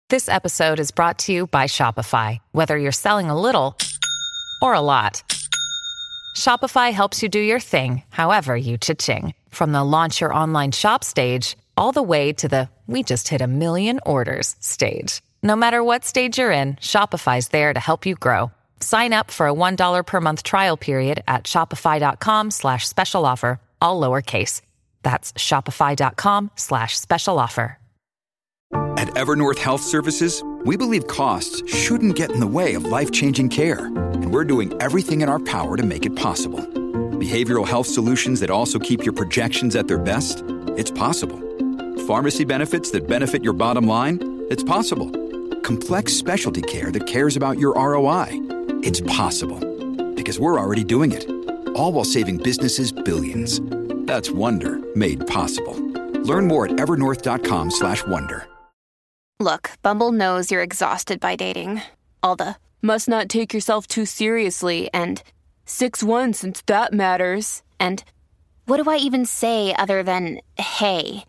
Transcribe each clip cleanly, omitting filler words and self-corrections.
This episode is brought to you by Shopify. Whether you're selling a little or a lot, Shopify helps you do your thing, however you cha-ching. From the launch your online shop stage, all the way to the we just hit 1 million orders stage. No matter what stage you're in, Shopify's there to help you grow. Sign up for a $1 per month trial period at shopify.com/special offer, all lowercase. That's shopify.com/special offer. At Evernorth Health Services, we believe costs shouldn't get in the way of life-changing care, and we're doing everything in our power to make it possible. Behavioral health solutions that also keep your projections at their best? It's possible. Pharmacy benefits that benefit your bottom line? It's possible. Complex specialty care that cares about your ROI? It's possible. Because we're already doing it. All while saving businesses billions. That's Wonder made possible. Learn more at evernorth.com/wonder. Look, Bumble knows you're exhausted by dating. All the must not take yourself too seriously and 6'1" since that matters. And what do I even say other than hey?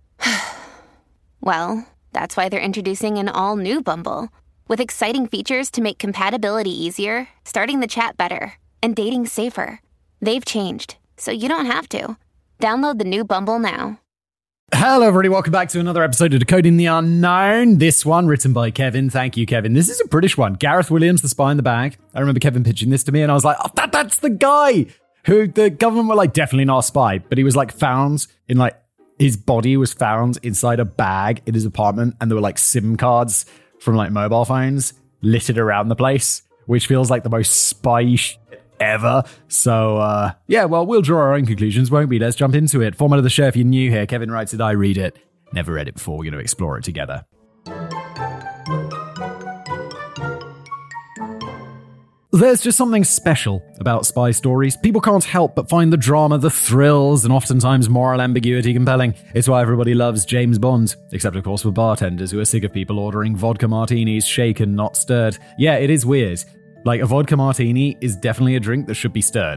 Well, that's why they're introducing an all-new Bumble with exciting features to make compatibility easier, starting the chat better, and dating safer. They've changed, so you don't have to. Download the new Bumble now. Hello, everybody. Welcome back to another episode of Decoding the Unknown. This one written by Kevin. Thank you, Kevin. This is a British one. Gareth Williams, The Spy in the Bag. I remember Kevin pitching this to me, and I was like, oh, that's the guy who the government were like, definitely not a spy. But he was like found in like, his body was found inside a bag in his apartment, and there were like SIM cards from like mobile phones littered around the place, which feels like the most spy shit ever. So, yeah, well, we'll draw our own conclusions, won't we? Let's jump into it. Format of the show, if you're new here, Kevin writes it, I read it. Never read it before. We're going to explore it together. There's just something special about spy stories. People can't help but find the drama, the thrills, and oftentimes moral ambiguity compelling. It's why everybody loves James Bond. Except, of course, for bartenders who are sick of people ordering vodka martinis shaken, not stirred. Yeah, it is weird. Like, a vodka martini is definitely a drink that should be stirred.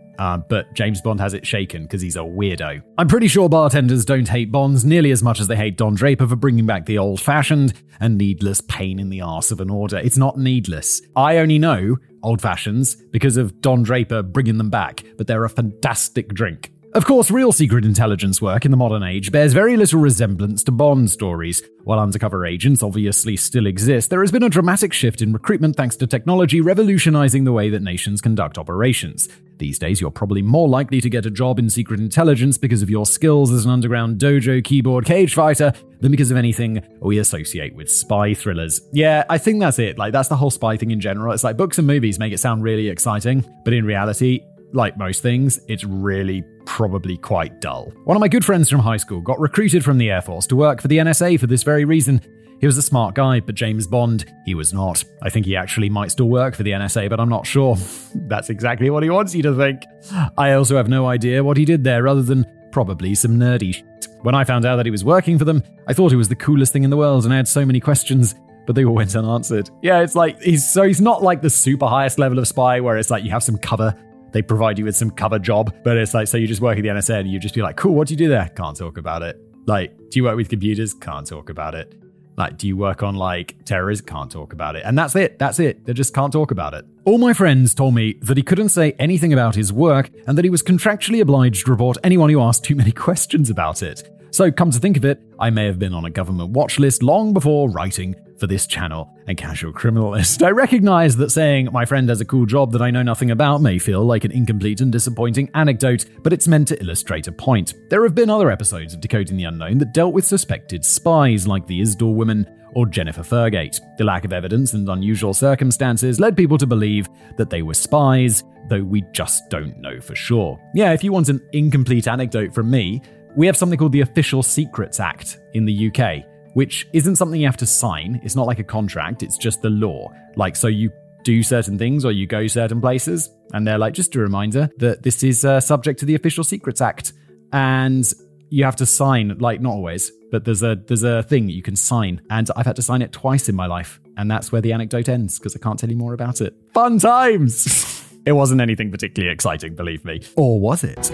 But James Bond has it shaken because he's a weirdo. I'm pretty sure bartenders don't hate Bonds nearly as much as they hate Don Draper for bringing back the old-fashioned and needless pain in the arse of an order. It's not needless. I only know old-fashions because of Don Draper bringing them back, but they're a fantastic drink. Of course, real secret intelligence work in the modern age bears very little resemblance to Bond stories. While undercover agents obviously still exist, there has been a dramatic shift in recruitment thanks to technology revolutionizing the way that nations conduct operations. These days, you're probably more likely to get a job in secret intelligence because of your skills as an underground dojo keyboard cage fighter than because of anything we associate with spy thrillers. Yeah, I think that's it. Like, that's the whole spy thing in general. It's like books and movies make it sound really exciting, but in reality, like most things, it's really probably quite dull. One of my good friends from high school got recruited from the Air Force to work for the NSA for this very reason. He was a smart guy, but James Bond, he was not. I think he actually might still work for the NSA, but I'm not sure. That's exactly what he wants you to think. I also have no idea what he did there other than probably some nerdy shit. When I found out that he was working for them, I thought it was the coolest thing in the world and I had so many questions, but they all went unanswered. Yeah, it's like, he's not like the super highest level of spy where it's like you have some cover. They provide you with some cover job, but it's like, so you just work at the NSA and you just be like, cool, what do you do there? Can't talk about it. Like, do you work with computers? Can't talk about it. Like, do you work on like terrorism? Can't talk about it. And that's it. They just can't talk about it. All my friends told me that he couldn't say anything about his work and that he was contractually obliged to report anyone who asked too many questions about it. So come to think of it, I may have been on a government watch list long before writing for this channel and Casual Criminalist. I recognize that saying my friend has a cool job that I know nothing about may feel like an incomplete and disappointing anecdote, but it's meant to illustrate a point. There have been other episodes of Decoding the Unknown that dealt with suspected spies like the Isdor woman or Jennifer Fergate. The lack of evidence and unusual circumstances led people to believe that they were spies, though we just don't know for sure. Yeah, if you want an incomplete anecdote from me, we have something called the Official Secrets Act in the UK, which isn't something you have to sign. It's not like a contract. It's just the law. Like, so you do certain things or you go certain places, and they're like, just a reminder that this is subject to the Official Secrets Act. And you have to sign, like, not always, but there's a thing you can sign. And I've had to sign it twice in my life. And that's where the anecdote ends, because I can't tell you more about it. Fun times! It wasn't anything particularly exciting, believe me. Or was it?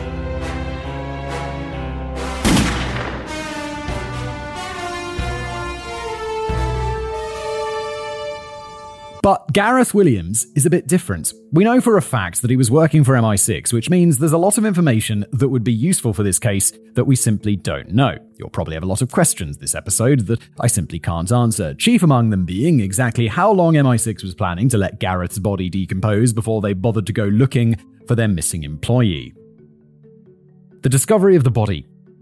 But Gareth Williams is a bit different. We know for a fact that he was working for MI6, which means there's a lot of information that would be useful for this case that we simply don't know. You'll probably have a lot of questions this episode that I simply can't answer, chief among them being exactly how long MI6 was planning to let Gareth's body decompose before they bothered to go looking for their missing employee. The discovery of the body.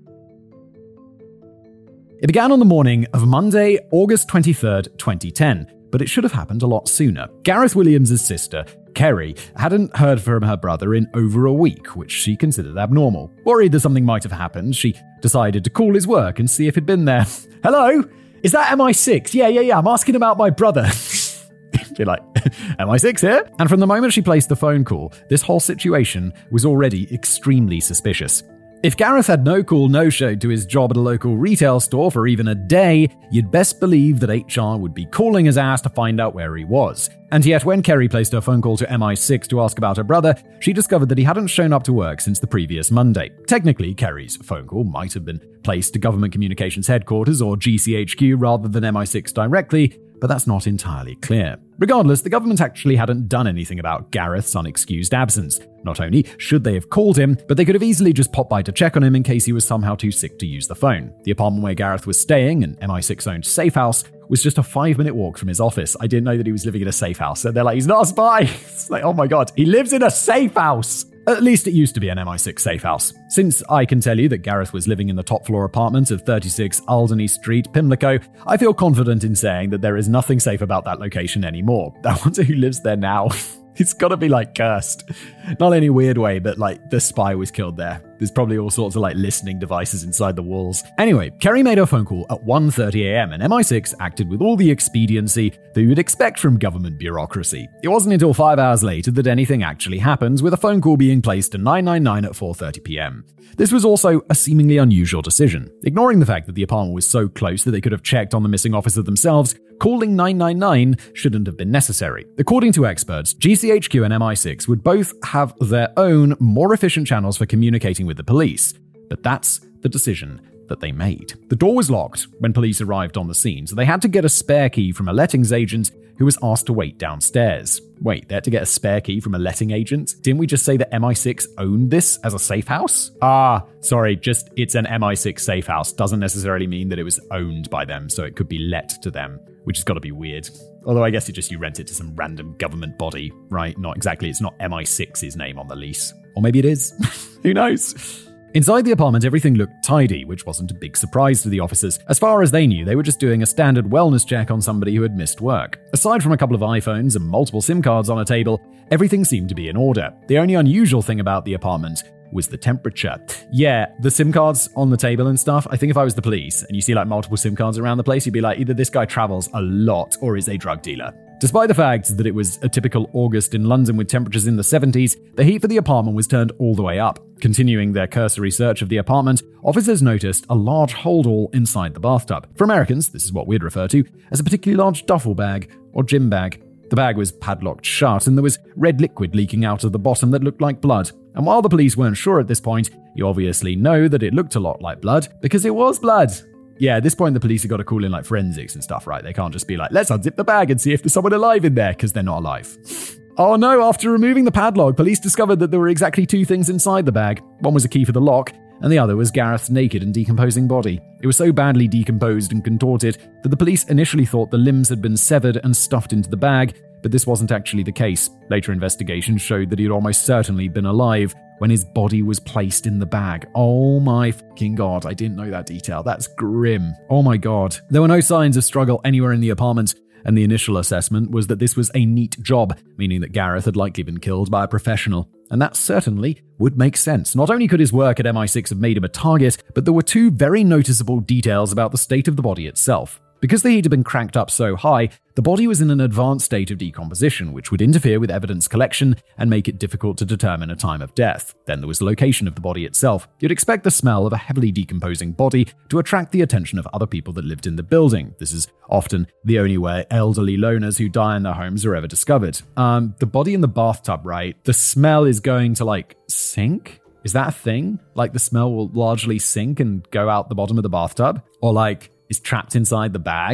It began on the morning of Monday, August 23rd, 2010, but it should have happened a lot sooner. Gareth Williams' sister, Kerry, hadn't heard from her brother in over a week, which she considered abnormal. Worried that something might have happened, she decided to call his work and see if he'd been there. Hello? Is that MI6? Yeah, I'm asking about my brother. You're like, MI6 here? And from the moment she placed the phone call, this whole situation was already extremely suspicious. If Gareth had no call, no show to his job at a local retail store for even a day, you'd best believe that HR would be calling his ass to find out where he was. And yet, when Kerry placed her phone call to MI6 to ask about her brother, she discovered that he hadn't shown up to work since the previous Monday. Technically, Kerry's phone call might have been placed to Government Communications Headquarters or GCHQ rather than MI6 directly, but that's not entirely clear. Regardless, the government actually hadn't done anything about Gareth's unexcused absence. Not only should they have called him, but they could have easily just popped by to check on him in case he was somehow too sick to use the phone. The apartment where Gareth was staying, an MI6-owned safe house, was just a 5-minute walk from his office. I didn't know that he was living in a safe house. So they're like, he's not a spy. It's like, oh my God, he lives in a safe house. At least it used to be an MI6 safe house. Since I can tell you that Gareth was living in the top floor apartment of 36 Alderney Street, Pimlico, I feel confident in saying that there is nothing safe about that location anymore. I wonder who lives there now. It's gotta be like cursed. Not in any weird way, but like the spy was killed there. There's probably all sorts of like listening devices inside the walls. Anyway, Kerry made her phone call at 1:30 a.m. and MI6 acted with all the expediency that you would expect from government bureaucracy. It wasn't until 5 hours later that anything actually happened, with a phone call being placed to 999 at 4:30 p.m. This was also a seemingly unusual decision. Ignoring the fact that the apartment was so close that they could have checked on the missing officer themselves, calling 999 shouldn't have been necessary. According to experts, GCHQ and MI6 would both have their own, more efficient channels for communicating with the police. But that's the decision that they made. The door was locked when police arrived on the scene, so they had to get a spare key from a lettings agent who was asked to wait downstairs. Wait, they had to get a spare key from a letting agent? Didn't we just say that MI6 owned this as a safe house? Sorry, just it's an MI6 safe house. Doesn't necessarily mean that it was owned by them, so it could be let to them, which has got to be weird. Although I guess you rent it to some random government body, right? Not exactly, it's not MI6's name on the lease. Or maybe it is. Who knows? Inside the apartment, everything looked tidy, which wasn't a big surprise to the officers. As far as they knew, they were just doing a standard wellness check on somebody who had missed work. Aside from a couple of iPhones and multiple SIM cards on a table, everything seemed to be in order. The only unusual thing about the apartment was the temperature. Yeah, the SIM cards on the table and stuff. I think if I was the police and you see like multiple SIM cards around the place, you'd be like, either this guy travels a lot or is a drug dealer. Despite the fact that it was a typical August in London with temperatures in the 70s, the heat for the apartment was turned all the way up. Continuing their cursory search of the apartment, officers noticed a large holdall inside the bathtub. For Americans, this is what we'd refer to as a particularly large duffel bag or gym bag. The bag was padlocked shut and there was red liquid leaking out of the bottom that looked like blood. And while the police weren't sure at this point, you obviously know that it looked a lot like blood because it was blood. Yeah, at this point, the police have got to call in like forensics and stuff, right? They can't just be like, let's unzip the bag and see if there's someone alive in there, because they're not alive. Oh no, after removing the padlock, police discovered that there were exactly 2 things inside the bag. One was a key for the lock, and the other was Gareth's naked and decomposing body. It was so badly decomposed and contorted that the police initially thought the limbs had been severed and stuffed into the bag, but this wasn't actually the case. Later investigations showed that he had almost certainly been alive when his body was placed in the bag. Oh my fucking God, I didn't know that detail. That's grim. Oh my God. There were no signs of struggle anywhere in the apartment, and the initial assessment was that this was a neat job, meaning that Gareth had likely been killed by a professional. And that certainly would make sense. Not only could his work at MI6 have made him a target, but there were 2 very noticeable details about the state of the body itself. Because the heat had been cranked up so high, the body was in an advanced state of decomposition, which would interfere with evidence collection and make it difficult to determine a time of death. Then there was the location of the body itself. You'd expect the smell of a heavily decomposing body to attract the attention of other people that lived in the building. This is often the only way elderly loners who die in their homes are ever discovered. The body in the bathtub, right? The smell is going to like sink? Is that a thing? Like the smell will largely sink and go out the bottom of the bathtub? Or like is trapped inside the bag?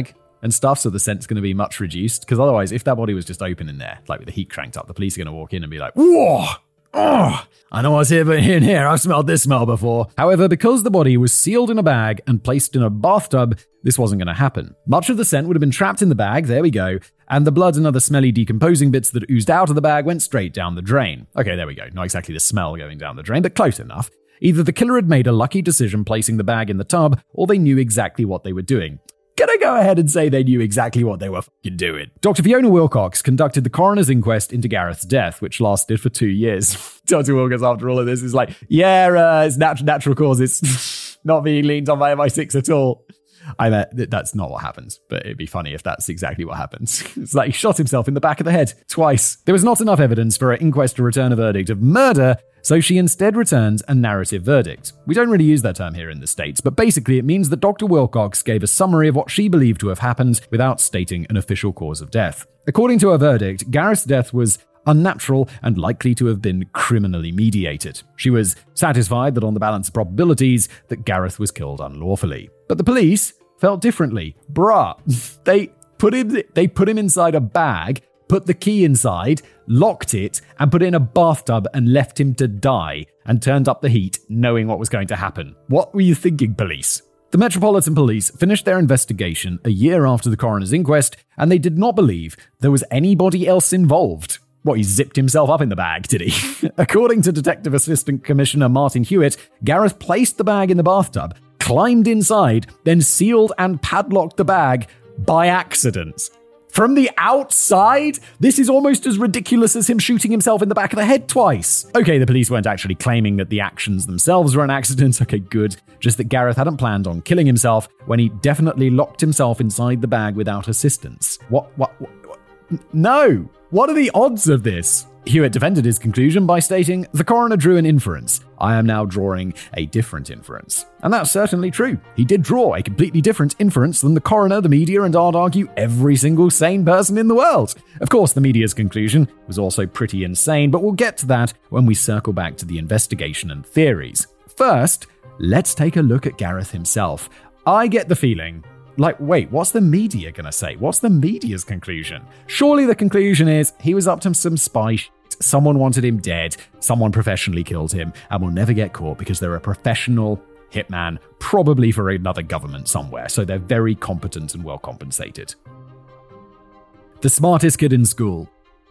and stuff, so the scent's going to be much reduced. Because otherwise, if that body was just open in there, like with the heat cranked up, the police are going to walk in and be like, whoa! Oh, I know I was here, but in here, I've smelled this smell before. However, because the body was sealed in a bag and placed in a bathtub, this wasn't going to happen. Much of the scent would have been trapped in the bag, there we go, and the blood and other smelly decomposing bits that oozed out of the bag went straight down the drain. Okay, there we go. Not exactly the smell going down the drain, but close enough. Either the killer had made a lucky decision placing the bag in the tub, or they knew exactly what they were doing. Can I go ahead and say they knew exactly what they were fucking doing? Dr. Fiona Wilcox conducted the coroner's inquest into Gareth's death, which lasted for 2 years. Dr. Wilcox, after all of this, is like, it's natural causes. Not being leaned on by MI6 at all. I mean, that's not what happens, but it'd be funny if that's exactly what happens. It's like he shot himself in the back of the head twice. There was not enough evidence for her inquest to return a verdict of murder, so she instead returns a narrative verdict. We don't really use that term here in the States, but basically it means that Dr. Wilcox gave a summary of what she believed to have happened without stating an official cause of death. According to her verdict, Gareth's death was unnatural and likely to have been criminally mediated. She was satisfied that on the balance of probabilities that Gareth was killed unlawfully. But the police felt differently. They put him inside a bag, put the key inside, locked it, and put it in a bathtub and left him to die, and turned up the heat knowing what was going to happen. What were you thinking, police? The Metropolitan Police finished their investigation a year after the coroner's inquest, and they did not believe there was anybody else involved. What, he zipped himself up in the bag, did he? According to Detective Assistant Commissioner Martin Hewitt, Gareth placed the bag in the bathtub, climbed inside, then sealed and padlocked the bag by accident. From the outside? This is almost as ridiculous as him shooting himself in the back of the head twice. Okay, the police weren't actually claiming that the actions themselves were an accident. Okay, good. Just that Gareth hadn't planned on killing himself when he definitely locked himself inside the bag without assistance. What? No! What are the odds of this? Hewitt defended his conclusion by stating, "The coroner drew an inference. I am now drawing a different inference." And that's certainly true. He did draw a completely different inference than the coroner, the media, and I'd argue every single sane person in the world. Of course, the media's conclusion was also pretty insane, but we'll get to that when we circle back to the investigation and theories. First, let's take a look at Gareth himself. I get the feeling, wait, what's the media gonna say? What's the media's conclusion? Surely the conclusion is he was up to some spy shit. Someone wanted him dead. Someone professionally killed him and will never get caught because they're a professional hitman, probably for another government somewhere. So they're very competent and well compensated. The smartest kid in school.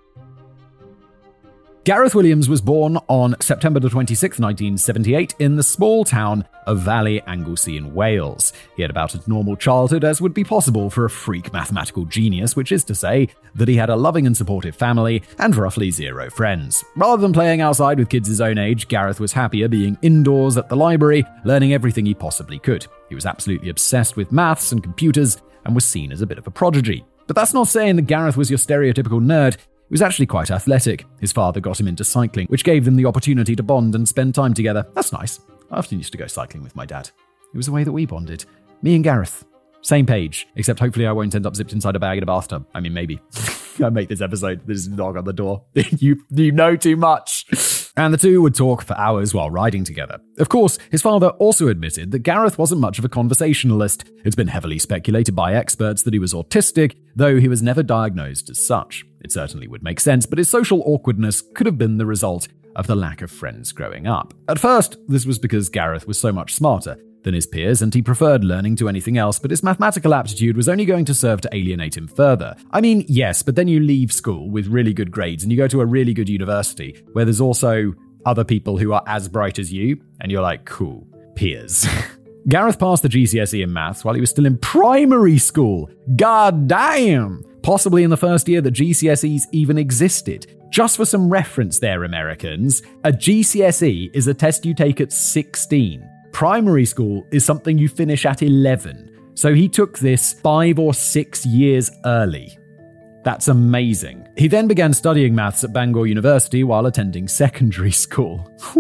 Gareth Williams was born on September 26, 1978, in the small town of Valley Anglesey in Wales. He had about as normal childhood as would be possible for a freak mathematical genius, which is to say that he had a loving and supportive family and roughly 0 friends. Rather than playing outside with kids his own age, Gareth was happier being indoors at the library, learning everything he possibly could. He was absolutely obsessed with maths and computers and was seen as a bit of a prodigy. But that's not saying that Gareth was your stereotypical nerd. He was actually quite athletic. His father got him into cycling, which gave them the opportunity to bond and spend time together. That's nice. I often used to go cycling with my dad. It was the way that we bonded. Me and Gareth. Same page, except hopefully I won't end up zipped inside a bag in a bathtub. I mean, maybe. I make this episode, there's a dog on the door. You know too much. And the two would talk for hours while riding together. Of course, his father also admitted that Gareth wasn't much of a conversationalist. It's been heavily speculated by experts that he was autistic, though he was never diagnosed as such. It certainly would make sense, but his social awkwardness could have been the result of the lack of friends growing up. At first, this was because Gareth was so much smarter than his peers, and he preferred learning to anything else, but his mathematical aptitude was only going to serve to alienate him further. I mean, yes, but then you leave school with really good grades and you go to a really good university where there's also other people who are as bright as you, and you're like, cool, peers. Gareth passed the GCSE in maths while he was still in primary school. God damn! Possibly in the first year that GCSEs even existed. Just for some reference there, Americans, a GCSE is a test you take at 16. Primary school is something you finish at 11. So he took this 5 or 6 years early. That's amazing. He then began studying maths at Bangor University while attending secondary school.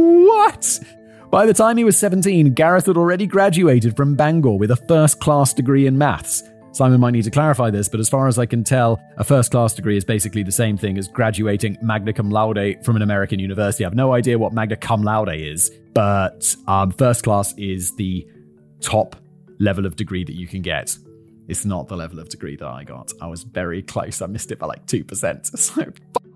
What? By the time he was 17, Gareth had already graduated from Bangor with a first-class degree in maths. Simon might need to clarify this, but as far as I can tell, a first-class degree is basically the same thing as graduating magna cum laude from an American university. I have no idea what magna cum laude is, but first class is the top level of degree that you can get. It's not the level of degree that I got. I was very close. I missed it by like 2%. So,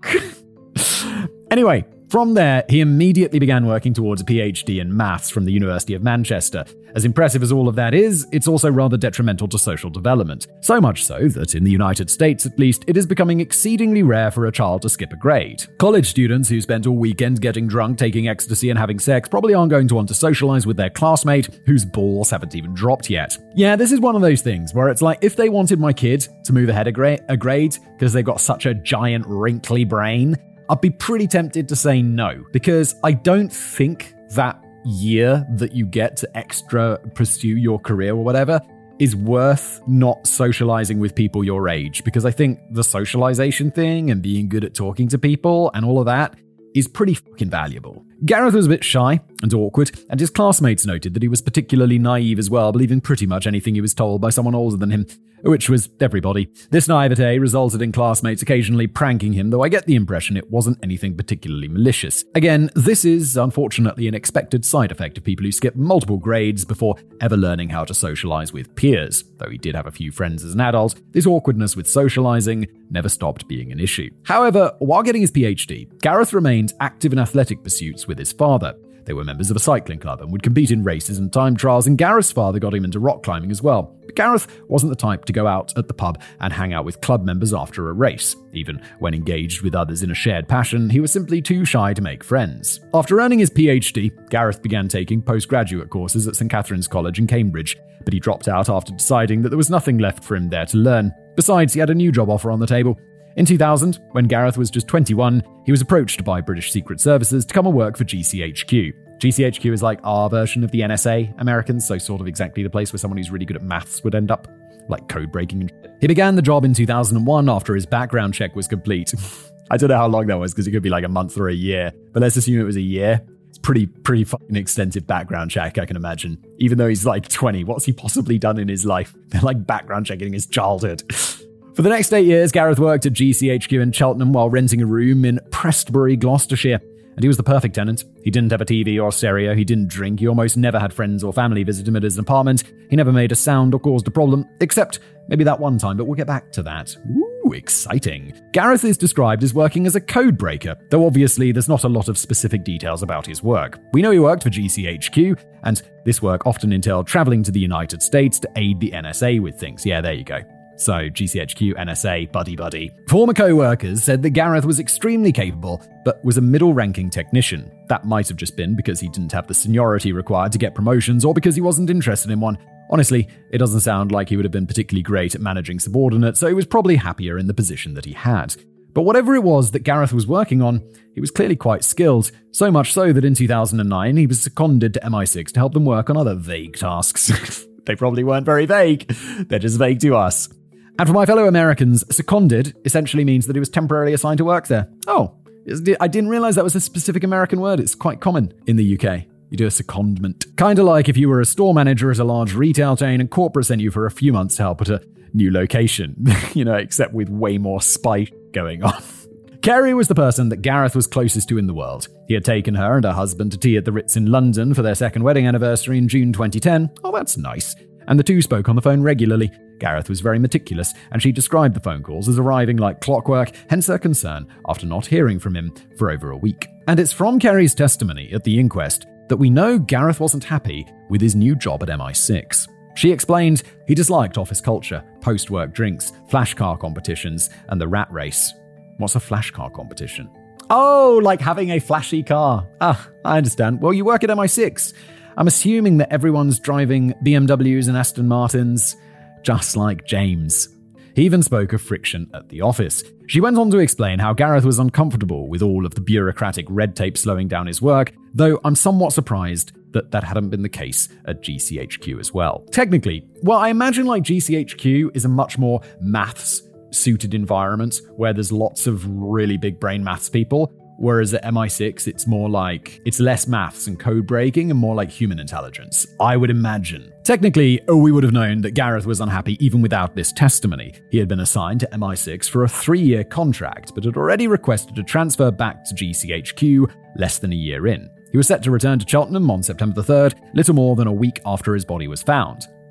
fuck. Anyway, from there, he immediately began working towards a PhD in maths from the University of Manchester. As impressive as all of that is, it's also rather detrimental to social development. So much so that in the United States, at least, it is becoming exceedingly rare for a child to skip a grade. College students who spent all weekend getting drunk, taking ecstasy, and having sex probably aren't going to want to socialize with their classmate whose balls haven't even dropped yet. Yeah, this is one of those things where it's like, if they wanted my kid to move ahead a grade because they've got such a giant wrinkly brain, I'd be pretty tempted to say no, because I don't think that year that you get to extra pursue your career or whatever is worth not socializing with people your age, because I think the socialization thing and being good at talking to people and all of that is pretty fucking valuable. Gareth was a bit shy and awkward, and his classmates noted that he was particularly naive as well, believing pretty much anything he was told by someone older than him, which was everybody. This naivete resulted in classmates occasionally pranking him, though I get the impression it wasn't anything particularly malicious. Again, this is unfortunately an expected side effect of people who skip multiple grades before ever learning how to socialize with peers. Though he did have a few friends as an adult, this awkwardness with socializing never stopped being an issue. However, while getting his PhD, Gareth remained active in athletic pursuits with his father. They were members of a cycling club and would compete in races and time trials, and Gareth's father got him into rock climbing as well. But Gareth wasn't the type to go out at the pub and hang out with club members after a race. Even when engaged with others in a shared passion, he was simply too shy to make friends. After earning his PhD, Gareth began taking postgraduate courses at St Catherine's College in Cambridge, but he dropped out after deciding that there was nothing left for him there to learn. Besides, he had a new job offer on the table. In 2000, when Gareth was just 21, he was approached by British Secret Services to come and work for GCHQ. GCHQ is like our version of the NSA Americans, so sort of exactly the place where someone who's really good at maths would end up, like code breaking and shit. He began the job in 2001 after his background check was complete. I don't know how long that was, because it could be like a month or a year, but let's assume it was a year. It's pretty fucking extensive background check, I can imagine. Even though he's like 20, what's he possibly done in his life? They're like background checking his childhood. For the next 8 years, Gareth worked at GCHQ in Cheltenham while renting a room in Prestbury, Gloucestershire. And he was the perfect tenant. He didn't have a TV or stereo, he didn't drink, he almost never had friends or family visit him at his apartment, he never made a sound or caused a problem, except maybe that one time, but we'll get back to that. Ooh, exciting. Gareth is described as working as a code breaker, though obviously there's not a lot of specific details about his work. We know he worked for GCHQ, and this work often entailed traveling to the United States to aid the NSA with things. Yeah, there you go. So, GCHQ, NSA, buddy. Former co-workers said that Gareth was extremely capable, but was a middle-ranking technician. That might have just been because he didn't have the seniority required to get promotions, or because he wasn't interested in one. Honestly, it doesn't sound like he would have been particularly great at managing subordinates, so he was probably happier in the position that he had. But whatever it was that Gareth was working on, he was clearly quite skilled, so much so that in 2009 he was seconded to MI6 to help them work on other vague tasks. They probably weren't very vague, they're just vague to us. And for my fellow Americans, seconded essentially means that he was temporarily assigned to work there. Oh, I didn't realize that was a specific American word. It's quite common in the UK. You do a secondment. Kind of like if you were a store manager at a large retail chain and corporate sent you for a few months to help at a new location, except with way more spy going on. Kerry was the person that Gareth was closest to in the world. He had taken her and her husband to tea at the Ritz in London for their second wedding anniversary in June 2010. Oh, that's nice. And the two spoke on the phone regularly. Gareth was very meticulous, and she described the phone calls as arriving like clockwork, hence her concern after not hearing from him for over a week. And it's from Kerry's testimony at the inquest that we know Gareth wasn't happy with his new job at MI6. She explained he disliked office culture, post-work drinks, flash car competitions, and the rat race. What's a flash car competition? Oh, like having a flashy car. Ah, I understand. Well, you work at MI6. I'm assuming that everyone's driving BMWs and Aston Martins, just like James. He even spoke of friction at the office. She went on to explain how Gareth was uncomfortable with all of the bureaucratic red tape slowing down his work, though I'm somewhat surprised that hadn't been the case at GCHQ as well. Technically, well, I imagine like GCHQ is a much more maths-suited environment where there's lots of really big brain maths people, whereas at MI6, it's more like, it's less maths and code breaking and more like human intelligence, I would imagine. Technically, we would have known that Gareth was unhappy even without this testimony. He had been assigned to MI6 for a 3-year contract, but had already requested a transfer back to GCHQ less than a year in. He was set to return to Cheltenham on September the 3rd, little more than a week after his body was found.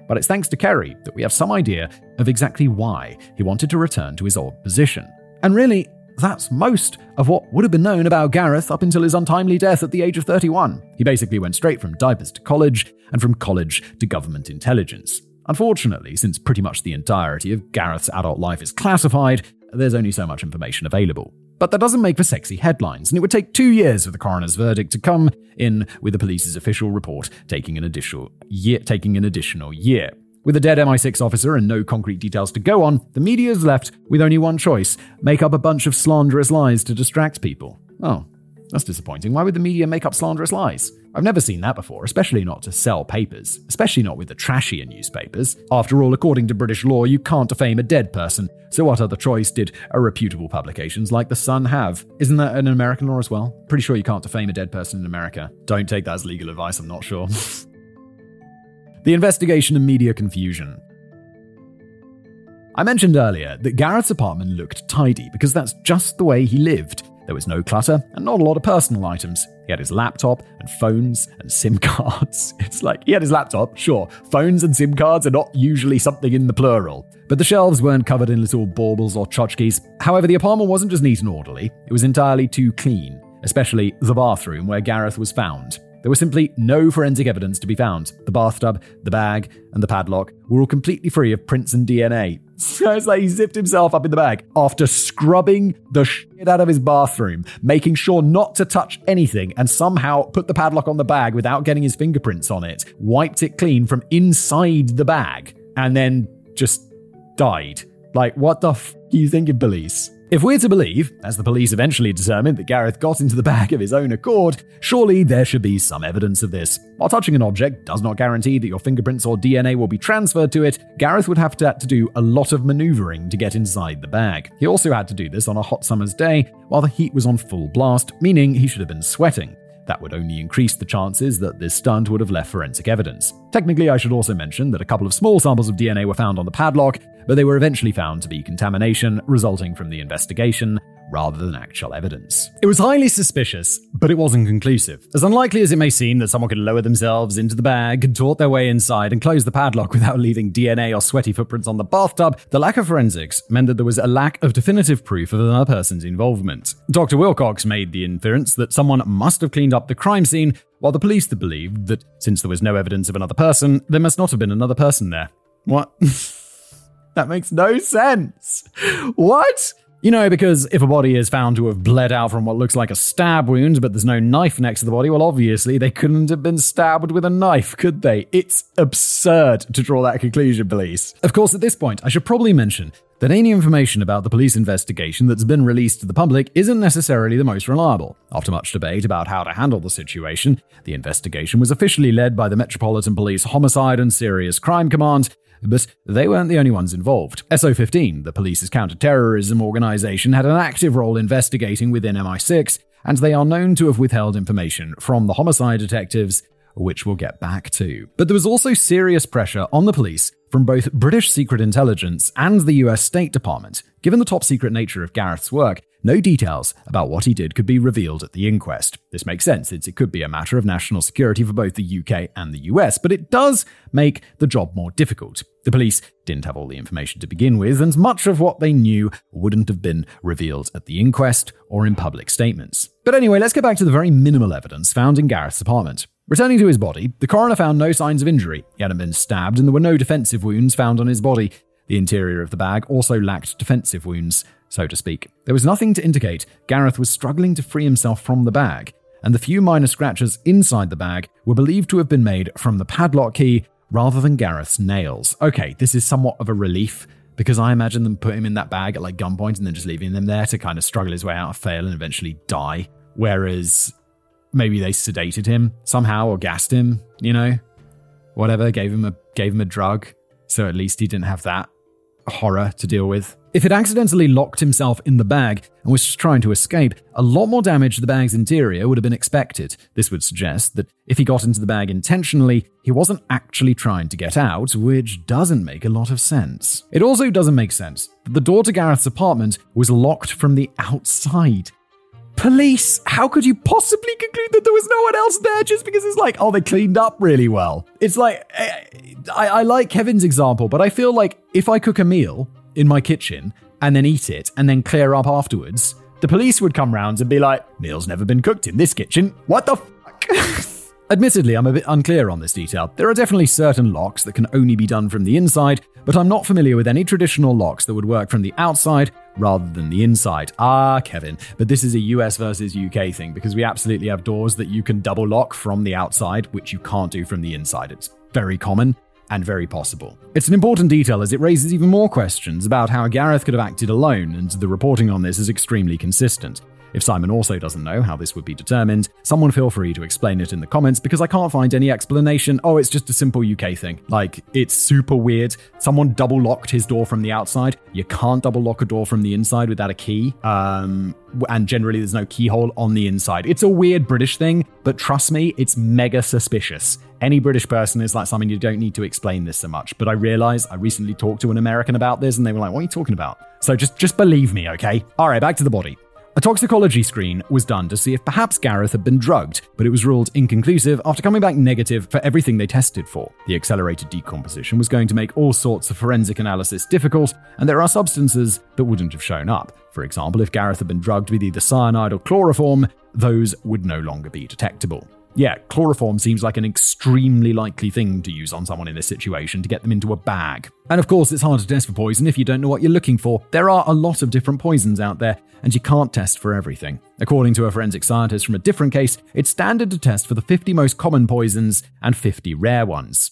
but it's thanks to Kerry that we have some idea of exactly why he wanted to return to his old position. And really, that's most of what would have been known about Gareth up until his untimely death at the age of 31. He basically went straight from diapers to college, and from college to government intelligence. Unfortunately, since pretty much the entirety of Gareth's adult life is classified, there's only so much information available. But that doesn't make for sexy headlines, and it would take 2 years for the coroner's verdict to come in, with the police's official report taking an additional year. With a dead MI6 officer and no concrete details to go on, the media is left with only one choice: make up a bunch of slanderous lies to distract people. Oh, that's disappointing. Why would the media make up slanderous lies? I've never seen that before, especially not to sell papers, especially not with the trashier newspapers. After all, according to British law, you can't defame a dead person, so what other choice did reputable publications like The Sun have? Isn't that an American law as well? Pretty sure you can't defame a dead person in America. Don't take that as legal advice, I'm not sure. The investigation and media confusion. I mentioned earlier that Gareth's apartment looked tidy because that's just the way he lived. There was no clutter and not a lot of personal items. He had his laptop and phones and SIM cards. It's like, he had his laptop, sure. Phones and SIM cards are not usually something in the plural. But the shelves weren't covered in little baubles or tchotchkes. However, the apartment wasn't just neat and orderly. It was entirely too clean, especially the bathroom where Gareth was found. There was simply no forensic evidence to be found. The bathtub, the bag, and the padlock were all completely free of prints and DNA. So it's like he zipped himself up in the bag after scrubbing the shit out of his bathroom, making sure not to touch anything, and somehow put the padlock on the bag without getting his fingerprints on it, wiped it clean from inside the bag, and then just died. Like, what the f*** are you thinking, police? If we're to believe, as the police eventually determined, that Gareth got into the bag of his own accord, surely there should be some evidence of this. While touching an object does not guarantee that your fingerprints or DNA will be transferred to it, Gareth would have to do a lot of maneuvering to get inside the bag. He also had to do this on a hot summer's day while the heat was on full blast, meaning he should have been sweating. That would only increase the chances that this stunt would have left forensic evidence. Technically, I should also mention that a couple of small samples of DNA were found on the padlock, but they were eventually found to be contamination resulting from the investigation rather than actual evidence. It was highly suspicious, but it wasn't conclusive. As unlikely as it may seem that someone could lower themselves into the bag, contort their way inside, and close the padlock without leaving DNA or sweaty footprints on the bathtub, the lack of forensics meant that there was a lack of definitive proof of another person's involvement. Dr. Wilcox made the inference that someone must have cleaned up the crime scene, while the police believed that since there was no evidence of another person, there must not have been another person there. What? That makes no sense. What? You know, because if a body is found to have bled out from what looks like a stab wound, but there's no knife next to the body, well, obviously they couldn't have been stabbed with a knife, could they? It's absurd to draw that conclusion, police. Of course, at this point, I should probably mention that any information about the police investigation that's been released to the public isn't necessarily the most reliable. After much debate about how to handle the situation, the investigation was officially led by the Metropolitan Police Homicide and Serious Crime Command, but they weren't the only ones involved. SO15, the police's counter-terrorism organization, had an active role investigating within MI6, and they are known to have withheld information from the homicide detectives, which we'll get back to. But there was also serious pressure on the police from both British Secret Intelligence and the US State Department. Given the top-secret nature of Gareth's work, no details about what he did could be revealed at the inquest. This makes sense, since it could be a matter of national security for both the UK and the US, but it does make the job more difficult. The police didn't have all the information to begin with, and much of what they knew wouldn't have been revealed at the inquest or in public statements. But anyway, let's get back to the very minimal evidence found in Gareth's apartment. Returning to his body, the coroner found no signs of injury. He hadn't been stabbed, and there were no defensive wounds found on his body. The interior of the bag also lacked defensive wounds, so to speak. There was nothing to indicate Gareth was struggling to free himself from the bag, and the few minor scratches inside the bag were believed to have been made from the padlock key rather than Gareth's nails. Okay, this is somewhat of a relief, because I imagine them put him in that bag at like gunpoint and then just leaving him there to kind of struggle his way out of fail and eventually die. Whereas maybe they sedated him somehow or gassed him, you know? Whatever, gave him a drug, so at least he didn't have that horror to deal with. If he'd accidentally locked himself in the bag and was just trying to escape, a lot more damage to the bag's interior would have been expected. This would suggest that if he got into the bag intentionally, he wasn't actually trying to get out, which doesn't make a lot of sense. It also doesn't make sense that the door to Gareth's apartment was locked from the outside. Police, how could you possibly conclude that there was no one else there just because it's like, oh, they cleaned up really well? It's like, I like Kevin's example, but I feel like if I cook a meal in my kitchen and then eat it and then clear up afterwards, the police would come round and be like, meal's never been cooked in this kitchen. What the fuck? Admittedly, I'm a bit unclear on this detail. There are definitely certain locks that can only be done from the inside, but I'm not familiar with any traditional locks that would work from the outside rather than the inside. Kevin, but this is a US versus UK thing because we absolutely have doors that you can double lock from the outside, which you can't do from the inside. It's very common and very possible. It's an important detail as it raises even more questions about how Gareth could have acted alone, and the reporting on this is extremely consistent. If Simon also doesn't know how this would be determined, someone feel free to explain it in the comments because I can't find any explanation. Oh, it's just a simple UK thing. Like, it's super weird. Someone double locked his door from the outside. You can't double lock a door from the inside without a key. And generally there's no keyhole on the inside. It's a weird British thing, but trust me, it's mega suspicious. Any British person is like, Simon, you don't need to explain this so much. But I realized I recently talked to an American about this and they were like, what are you talking about? So just believe me, okay? All right, back to the body. A toxicology screen was done to see if perhaps Gareth had been drugged, but it was ruled inconclusive after coming back negative for everything they tested for. The accelerated decomposition was going to make all sorts of forensic analysis difficult, and there are substances that wouldn't have shown up. For example, if Gareth had been drugged with either cyanide or chloroform, those would no longer be detectable. Yeah, chloroform seems like an extremely likely thing to use on someone in this situation to get them into a bag. And of course, it's hard to test for poison if you don't know what you're looking for. There are a lot of different poisons out there, and you can't test for everything. According to a forensic scientist from a different case, it's standard to test for the 50 most common poisons and 50 rare ones.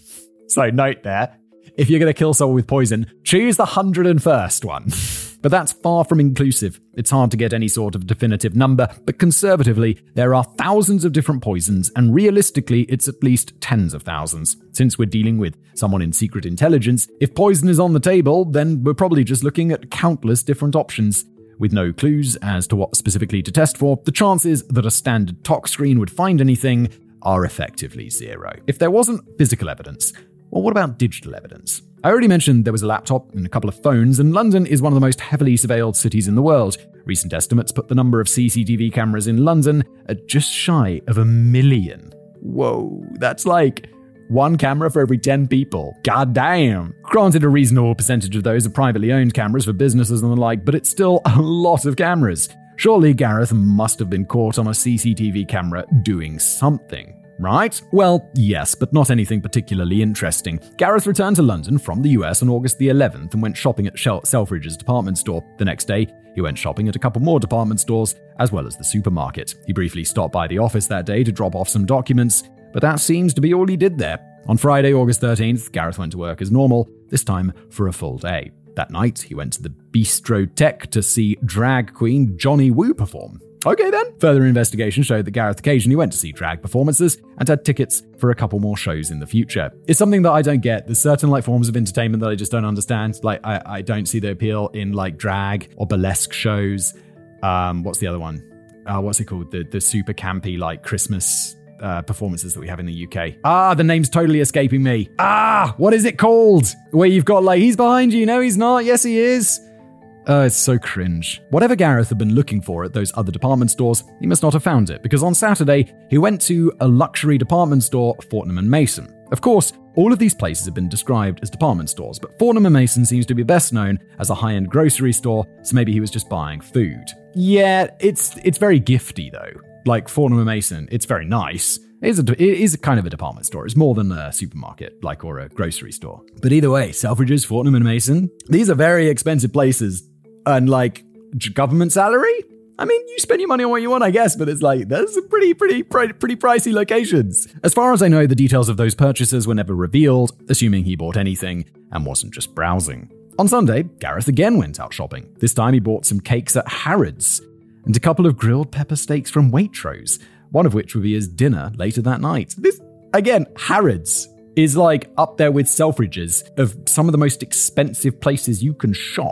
So note there, if you're going to kill someone with poison, choose the 101st one. But that's far from inclusive. It's hard to get any sort of definitive number, but conservatively, there are thousands of different poisons, and realistically, it's at least tens of thousands. Since we're dealing with someone in secret intelligence, if poison is on the table, then we're probably just looking at countless different options. With no clues as to what specifically to test for, the chances that a standard tox screen would find anything are effectively zero. If there wasn't physical evidence, well, what about digital evidence? I already mentioned there was a laptop and a couple of phones, and London is one of the most heavily surveilled cities in the world. Recent estimates put the number of CCTV cameras in London at just shy of 1 million. Whoa, that's like one camera for every 10 people. God damn. Granted, a reasonable percentage of those are privately owned cameras for businesses and the like, but it's still a lot of cameras. Surely Gareth must have been caught on a CCTV camera doing something. Right? Well, yes, but not anything particularly interesting. Gareth returned to London from the US on August the 11th and went shopping at Selfridge's department store. The next day, he went shopping at a couple more department stores, as well as the supermarket. He briefly stopped by the office that day to drop off some documents, but that seems to be all he did there. On Friday, August 13th, Gareth went to work as normal, this time for a full day. That night, he went to the Bistro Tech to see drag queen Johnny Wu perform. Okay then. Further investigation showed that Gareth occasionally went to see drag performances and had tickets for a couple more shows in the future. It's something that I don't get. There's certain forms of entertainment that I just don't understand. I don't see the appeal in drag or burlesque shows. What's the other one? What's it called? The super campy Christmas performances that we have in the UK. The name's totally escaping me. What is it called? Where you've got he's behind you, no he's not, yes he is. It's so cringe. Whatever Gareth had been looking for at those other department stores, he must not have found it, because on Saturday, he went to a luxury department store, Fortnum & Mason. Of course, all of these places have been described as department stores, but Fortnum & Mason seems to be best known as a high-end grocery store, so maybe he was just buying food. Yeah, it's very gifty, though. Fortnum & Mason, it's very nice. It is kind of a department store. It's more than a supermarket, or a grocery store. But either way, Selfridges, Fortnum & Mason, these are very expensive places. And government salary? I mean, you spend your money on what you want, I guess, but it's those are pretty pricey locations. As far as I know, the details of those purchases were never revealed, assuming he bought anything and wasn't just browsing. On Sunday, Gareth again went out shopping. This time he bought some cakes at Harrods and a couple of grilled pepper steaks from Waitrose, one of which would be his dinner later that night. This, again, Harrods is up there with Selfridges of some of the most expensive places you can shop.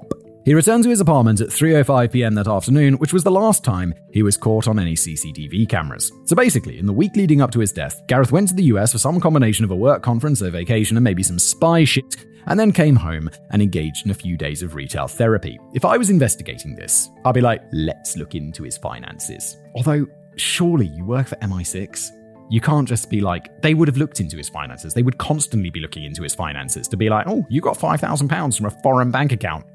He returned to his apartment at 3:05 p.m. that afternoon, which was the last time he was caught on any CCTV cameras. So basically, in the week leading up to his death, Gareth went to the US for some combination of a work conference, a vacation, and maybe some spy shit, and then came home and engaged in a few days of retail therapy. If I was investigating this, I'd be like, let's look into his finances. Although, surely you work for MI6. You can't just be like, they would have looked into his finances. They would constantly be looking into his finances to be like, oh, you got £5,000 from a foreign bank account.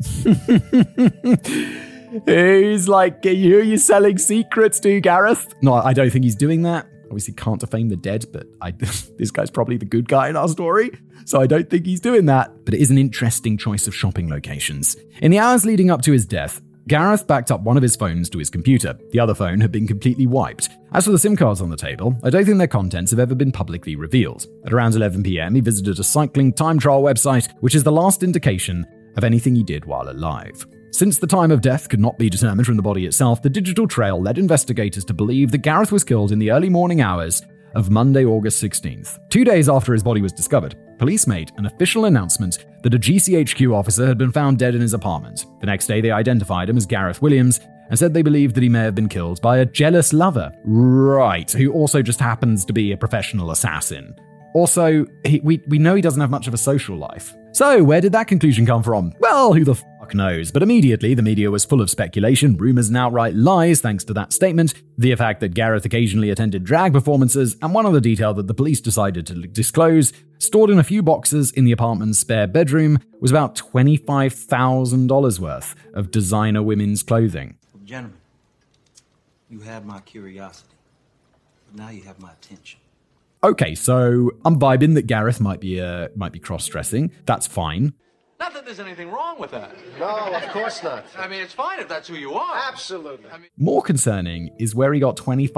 He's like, who are you selling secrets to, Gareth? No, I don't think he's doing that. Obviously can't defame the dead, but this guy's probably the good guy in our story, so I don't think he's doing that. But it is an interesting choice of shopping locations. In the hours leading up to his death, Gareth backed up one of his phones to his computer. The other phone had been completely wiped. As for the SIM cards on the table, I don't think their contents have ever been publicly revealed. At around 11 p.m, he visited a cycling time trial website, which is the last indication of anything he did while alive. Since the time of death could not be determined from the body itself, the digital trail led investigators to believe that Gareth was killed in the early morning hours of Monday, August 16th. 2 days after his body was discovered, police made an official announcement that a GCHQ officer had been found dead in his apartment. The next day, they identified him as Gareth Williams and said they believed that he may have been killed by a jealous lover. Right, who also just happens to be a professional assassin. Also, we know he doesn't have much of a social life. So, where did that conclusion come from? Well, who the fuck knows? But immediately, the media was full of speculation, rumors, and outright lies thanks to that statement, the fact that Gareth occasionally attended drag performances, and one other detail that the police decided to disclose, stored in a few boxes in the apartment's spare bedroom, was about $25,000 worth of designer women's clothing. Gentlemen, you have my curiosity, but now you have my attention. Okay, so I'm vibing that Gareth might be cross-dressing. That's fine. Not that there's anything wrong with that. No, of course not. I mean, it's fine if that's who you are. Absolutely. More concerning is where he got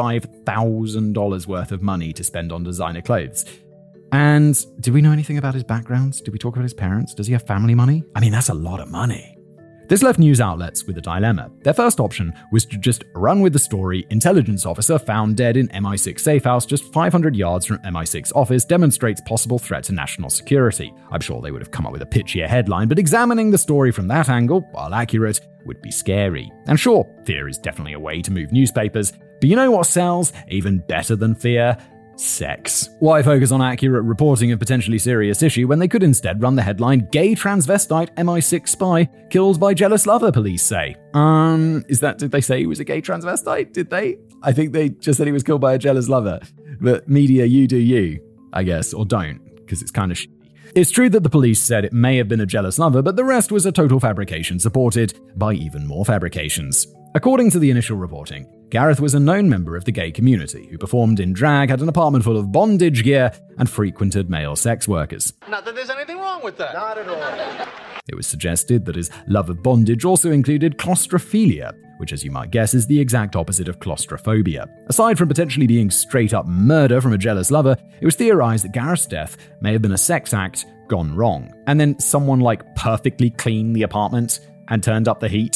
$25,000 worth of money to spend on designer clothes. And do we know anything about his background? Did we talk about his parents? Does he have family money? I mean, that's a lot of money. This left news outlets with a dilemma. Their first option was to just run with the story, intelligence officer found dead in MI6 safe house just 500 yards from MI6 office demonstrates possible threat to national security. I'm sure they would have come up with a pitchier headline, but examining the story from that angle, while accurate, would be scary. And sure, fear is definitely a way to move newspapers, but you know what sells even better than fear? Sex. Why focus on accurate reporting of potentially serious issue when they could instead run the headline, Gay Transvestite MI6 Spy Killed by Jealous Lover, police say. Did they say he was a gay transvestite? Did they? I think they just said he was killed by a jealous lover. But media, you do you, I guess, or don't, because it's kind of shitty. It's true that the police said it may have been a jealous lover, but the rest was a total fabrication supported by even more fabrications. According to the initial reporting, Gareth was a known member of the gay community who performed in drag, had an apartment full of bondage gear, and frequented male sex workers. Not that there's anything wrong with that. Not at all. It was suggested that his love of bondage also included claustrophilia, which, as you might guess, is the exact opposite of claustrophobia. Aside from potentially being straight-up murder from a jealous lover, it was theorized that Gareth's death may have been a sex act gone wrong. And then someone, perfectly cleaned the apartment and turned up the heat.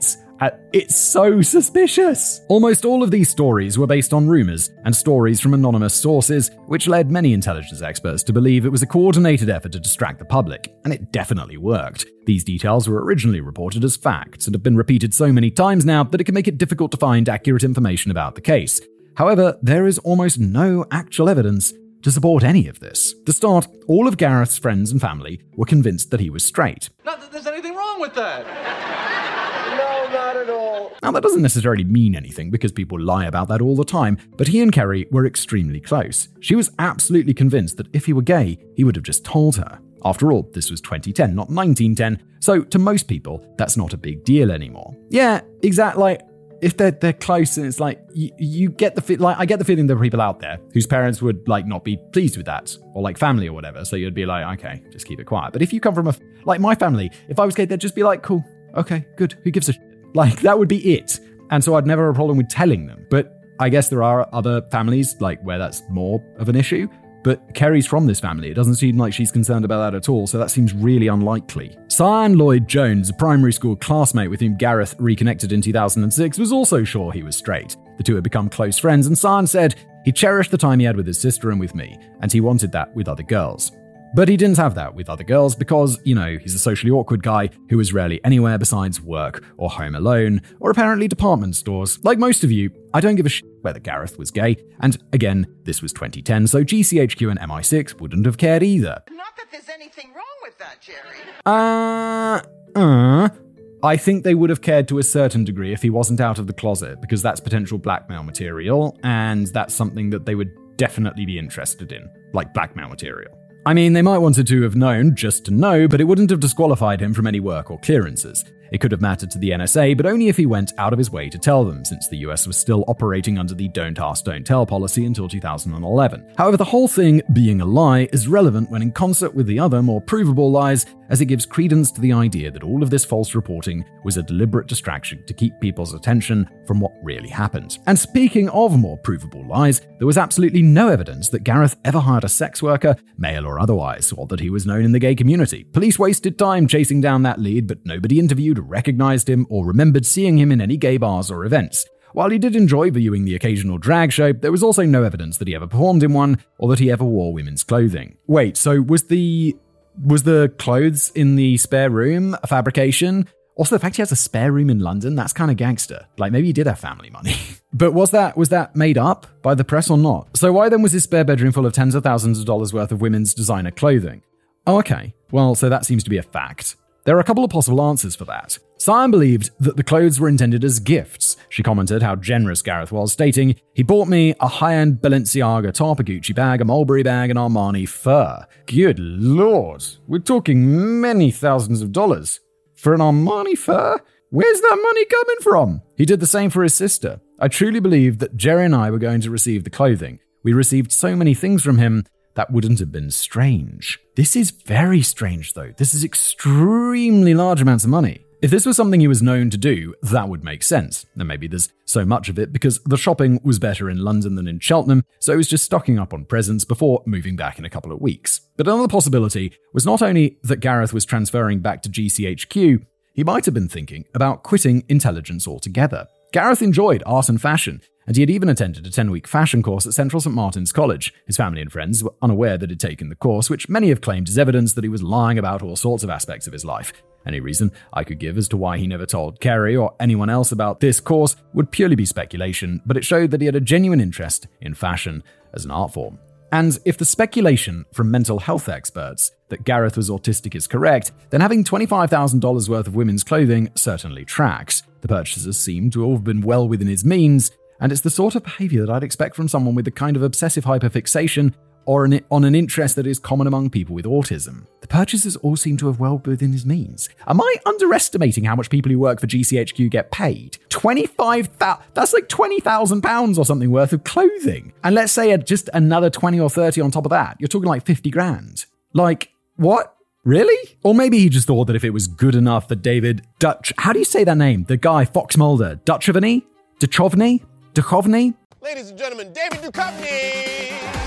It's so suspicious. Almost all of these stories were based on rumors and stories from anonymous sources, which led many intelligence experts to believe it was a coordinated effort to distract the public, and it definitely worked. These details were originally reported as facts and have been repeated so many times now that it can make it difficult to find accurate information about the case. However, there is almost no actual evidence to support any of this. To start, all of Gareth's friends and family were convinced that he was straight. Not that there's anything wrong with that. Not at all. Now, that doesn't necessarily mean anything because people lie about that all the time, but he and Kerry were extremely close. She was absolutely convinced that if he were gay, he would have just told her. After all, this was 2010, not 1910, so to most people, that's not a big deal anymore. Yeah, exactly. If they're close and it's you get the I get the feeling there are people out there whose parents would not be pleased with that, or family or whatever, so you'd be okay, just keep it quiet. But if you come from my family, if I was gay, they'd just be cool, okay, good, who gives a shit? That would be it. And so I'd never have a problem with telling them. But I guess there are other families, where that's more of an issue. But Kerry's from this family. It doesn't seem like she's concerned about that at all, so that seems really unlikely. Cyan Lloyd-Jones, a primary school classmate with whom Gareth reconnected in 2006, was also sure he was straight. The two had become close friends, and Cyan said he cherished the time he had with his sister and with me, and he wanted that with other girls. But he didn't have that with other girls because, he's a socially awkward guy who was rarely anywhere besides work or home alone, or apparently department stores. Like most of you, I don't give a shit whether Gareth was gay, and again, this was 2010, so GCHQ and MI6 wouldn't have cared either. Not that there's anything wrong with that, Jerry. I think they would have cared to a certain degree if he wasn't out of the closet, because that's potential blackmail material, and that's something that they would definitely be interested in, like blackmail material. I mean, they might wanted to have known just to know, but it wouldn't have disqualified him from any work or clearances. It could have mattered to the NSA, but only if he went out of his way to tell them, since the US was still operating under the don't ask, don't tell policy until 2011. However, the whole thing being a lie is relevant when in concert with the other, more provable lies, as it gives credence to the idea that all of this false reporting was a deliberate distraction to keep people's attention from what really happened. And speaking of more provable lies, there was absolutely no evidence that Gareth ever hired a sex worker, male or otherwise, or that he was known in the gay community. Police wasted time chasing down that lead, but nobody interviewed, recognized him, or remembered seeing him in any gay bars or events. While he did enjoy viewing the occasional drag show, there was also no evidence that he ever performed in one, or that he ever wore women's clothing. Wait, so was the clothes in the spare room a fabrication? Also, the fact he has a spare room in London, that's kind of gangster. Like, maybe he did have family money. But was that made up by the press or not? So why then was his spare bedroom full of tens of thousands of dollars worth of women's designer clothing? Oh, okay. Well, so that seems to be a fact. There are a couple of possible answers for that. Cyan believed that the clothes were intended as gifts. She commented how generous Gareth was, stating, "He bought me a high-end Balenciaga top, a Gucci bag, a Mulberry bag, and Armani fur." Good lord, we're talking many thousands of dollars. For an Armani fur? Where's that money coming from? He did the same for his sister. I truly believed that Jerry and I were going to receive the clothing. We received so many things from him that wouldn't have been strange. This is very strange, though. This is extremely large amounts of money. If this was something he was known to do, that would make sense. And maybe there's so much of it because the shopping was better in London than in Cheltenham, so he was just stocking up on presents before moving back in a couple of weeks. But another possibility was not only that Gareth was transferring back to GCHQ, he might have been thinking about quitting intelligence altogether. Gareth enjoyed art and fashion, and he had even attended a 10-week fashion course at Central St. Martin's College. His family and friends were unaware that he'd taken the course, which many have claimed is evidence that he was lying about all sorts of aspects of his life. Any reason I could give as to why he never told Kerry or anyone else about this course would purely be speculation, but it showed that he had a genuine interest in fashion as an art form. And if the speculation from mental health experts that Gareth was autistic is correct, then having $25,000 worth of women's clothing certainly tracks. The purchases seem to have been well within his means, and it's the sort of behavior that I'd expect from someone with the kind of obsessive hyperfixation or on an interest that is common among people with autism. The purchases all seem to have well within his means. Am I underestimating how much people who work for GCHQ get paid? That's like £20,000 or something worth of clothing. And let's say just another 20 or 30 on top of that. You're talking like 50 grand. Like, what? Really? Or maybe he just thought that if it was good enough for David Dutch... How do you say that name? The guy, Fox Mulder. Duchovny? Duchovny? Ladies and gentlemen, David Duchovny!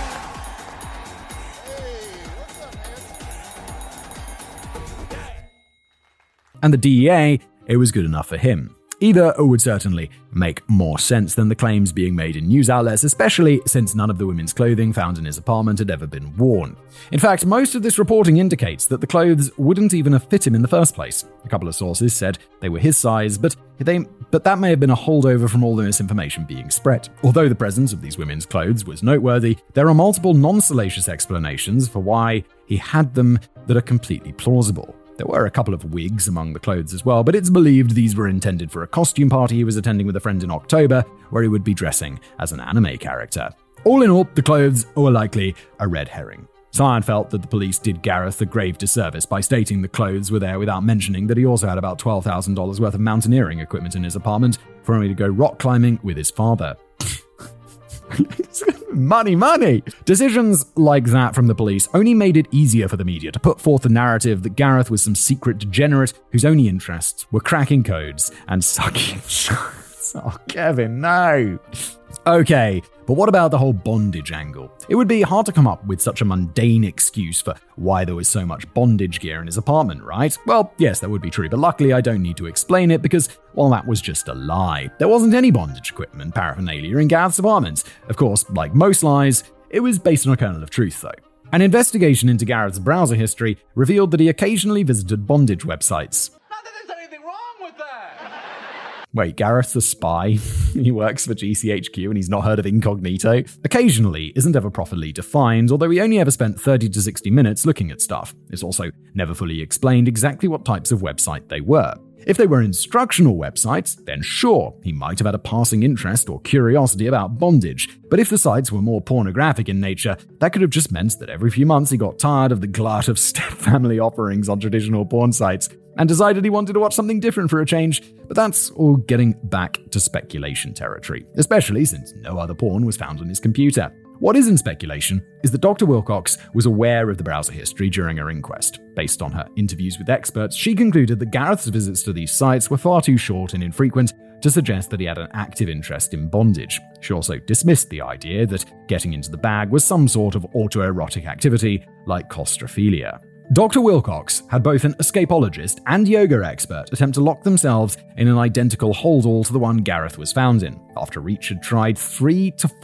And the DEA, it was good enough for him. Either would certainly make more sense than the claims being made in news outlets, especially since none of the women's clothing found in his apartment had ever been worn. In fact, most of this reporting indicates that the clothes wouldn't even have fit him in the first place. A couple of sources said they were his size, but that may have been a holdover from all the misinformation being spread. Although the presence of these women's clothes was noteworthy, there are multiple non-salacious explanations for why he had them that are completely plausible. There were a couple of wigs among the clothes as well, but it's believed these were intended for a costume party he was attending with a friend in October, where he would be dressing as an anime character. All in all, the clothes were likely a red herring. Cyan felt that the police did Gareth a grave disservice by stating the clothes were there without mentioning that he also had about $12,000 worth of mountaineering equipment in his apartment for him to go rock climbing with his father. Money. Decisions like that from the police only made it easier for the media to put forth the narrative that Gareth was some secret degenerate whose only interests were cracking codes and sucking shots. Oh, Kevin, no. Okay, but what about the whole bondage angle? It would be hard to come up with such a mundane excuse for why there was so much bondage gear in his apartment, right? Well, yes, that would be true, but luckily I don't need to explain it because, well, that was just a lie. There wasn't any bondage equipment paraphernalia in Gareth's apartment. Of course, like most lies, it was based on a kernel of truth, though. An investigation into Gareth's browser history revealed that he occasionally visited bondage websites. Not that there's anything wrong with that. Wait, Gareth's a spy? He works for GCHQ and he's not heard of incognito? Occasionally isn't ever properly defined, although he only ever spent 30 to 60 minutes looking at stuff. It's also never fully explained exactly what types of website they were. If they were instructional websites, then sure, he might have had a passing interest or curiosity about bondage. But if the sites were more pornographic in nature, that could have just meant that every few months he got tired of the glut of step-family offerings on traditional porn sites and decided he wanted to watch something different for a change. But that's all getting back to speculation territory, especially since no other porn was found on his computer. What is in speculation is that Dr. Wilcox was aware of the browser history during her inquest. Based on her interviews with experts, she concluded that Gareth's visits to these sites were far too short and infrequent to suggest that he had an active interest in bondage. She also dismissed the idea that getting into the bag was some sort of autoerotic activity like claustrophilia. Dr. Wilcox had both an escapologist and yoga expert attempt to lock themselves in an identical holdall to the one Gareth was found in. After Reach had tried 300 to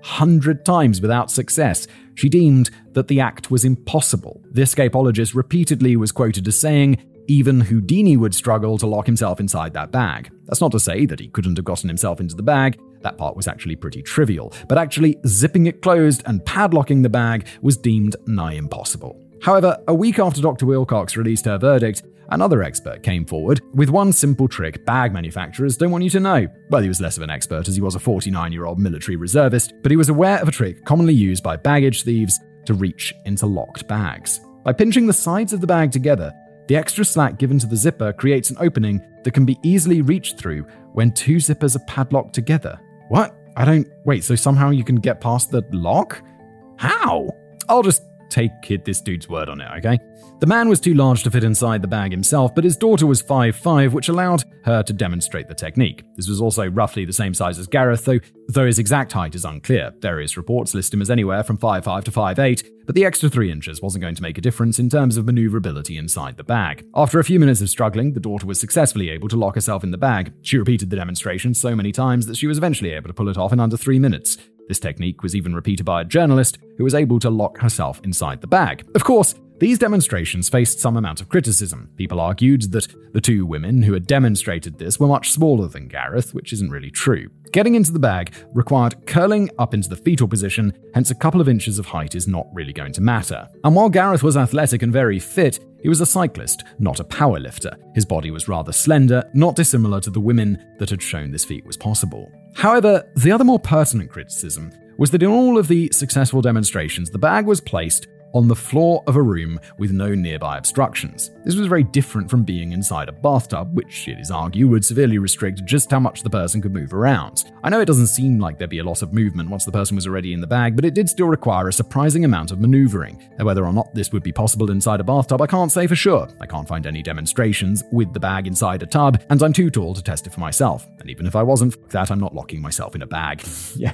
400 times without success, she deemed that the act was impossible. The escapologist repeatedly was quoted as saying, even Houdini would struggle to lock himself inside that bag. That's not to say that he couldn't have gotten himself into the bag. That part was actually pretty trivial. But actually zipping it closed and padlocking the bag was deemed nigh impossible. However, a week after Dr. Wilcox released her verdict, another expert came forward with one simple trick bag manufacturers don't want you to know. Well, he was less of an expert as he was a 49-year-old military reservist, but he was aware of a trick commonly used by baggage thieves to reach into locked bags. By pinching the sides of the bag together, the extra slack given to the zipper creates an opening that can be easily reached through when two zippers are padlocked together. What? Wait, so somehow you can get past the lock? How? I'll just take this dude's word on it, okay? The man was too large to fit inside the bag himself, but his daughter was 5'5", which allowed her to demonstrate the technique. This was also roughly the same size as Gareth, though his exact height is unclear. Various reports list him as anywhere from 5'5" to 5'8", but the extra 3 inches wasn't going to make a difference in terms of maneuverability inside the bag. After a few minutes of struggling, the daughter was successfully able to lock herself in the bag. She repeated the demonstration so many times that she was eventually able to pull it off in under 3 minutes. This technique was even repeated by a journalist who was able to lock herself inside the bag. Of course, these demonstrations faced some amount of criticism. People argued that the two women who had demonstrated this were much smaller than Gareth, which isn't really true. Getting into the bag required curling up into the fetal position, hence a couple of inches of height is not really going to matter. And while Gareth was athletic and very fit, he was a cyclist, not a powerlifter. His body was rather slender, not dissimilar to the women that had shown this feat was possible. However, the other more pertinent criticism was that in all of the successful demonstrations, the bag was placed on the floor of a room with no nearby obstructions. This was very different from being inside a bathtub, which it is argued would severely restrict just how much the person could move around. I know it doesn't seem like there'd be a lot of movement once the person was already in the bag, but it did still require a surprising amount of maneuvering. And whether or not this would be possible inside a bathtub, I can't say for sure. I can't find any demonstrations with the bag inside a tub, and I'm too tall to test it for myself. And even if I wasn't, fuck that, I'm not locking myself in a bag.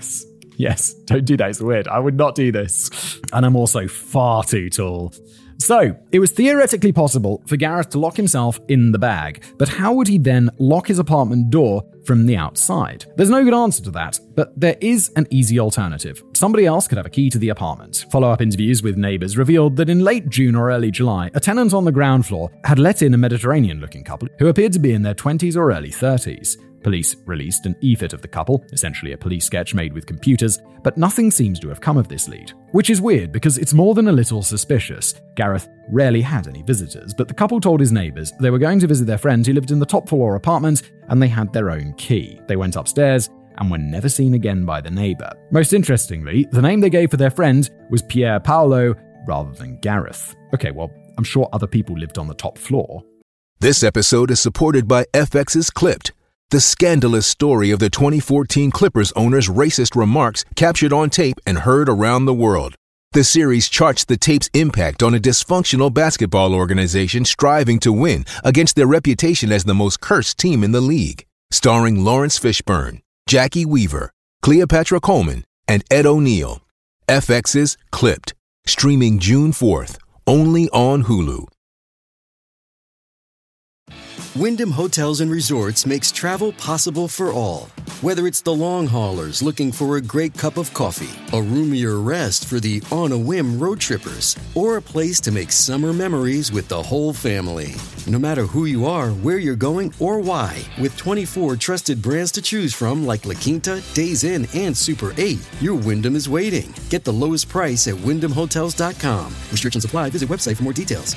Yes, don't do that, it's weird. I would not do this. And I'm also far too tall. So, it was theoretically possible for Gareth to lock himself in the bag, but how would he then lock his apartment door from the outside? There's no good answer to that, but there is an easy alternative. Somebody else could have a key to the apartment. Follow-up interviews with neighbors revealed that in late June or early July, a tenant on the ground floor had let in a Mediterranean-looking couple who appeared to be in their 20s or early 30s. Police released an e-fit of the couple, essentially a police sketch made with computers, but nothing seems to have come of this lead. Which is weird because it's more than a little suspicious. Gareth rarely had any visitors, but the couple told his neighbors they were going to visit their friend who lived in the top floor apartment and they had their own key. They went upstairs and were never seen again by the neighbor. Most interestingly, the name they gave for their friend was Pier Paolo rather than Gareth. Okay, well, I'm sure other people lived on the top floor. This episode is supported by FX's Clipped, the scandalous story of the 2014 Clippers owner's racist remarks captured on tape and heard around the world. The series charts the tape's impact on a dysfunctional basketball organization striving to win against their reputation as the most cursed team in the league. Starring Lawrence Fishburne, Jackie Weaver, Cleopatra Coleman, and Ed O'Neill. FX's Clipped, streaming June 4th, only on Hulu. Wyndham Hotels & Resorts makes travel possible for all. Whether it's the long haulers looking for a great cup of coffee, a roomier rest for the on-a-whim road trippers, or a place to make summer memories with the whole family. No matter who you are, where you're going, or why, with 24 trusted brands to choose from like La Quinta, Days Inn, and Super 8, your Wyndham is waiting. Get the lowest price at WyndhamHotels.com. Restrictions apply. Visit website for more details.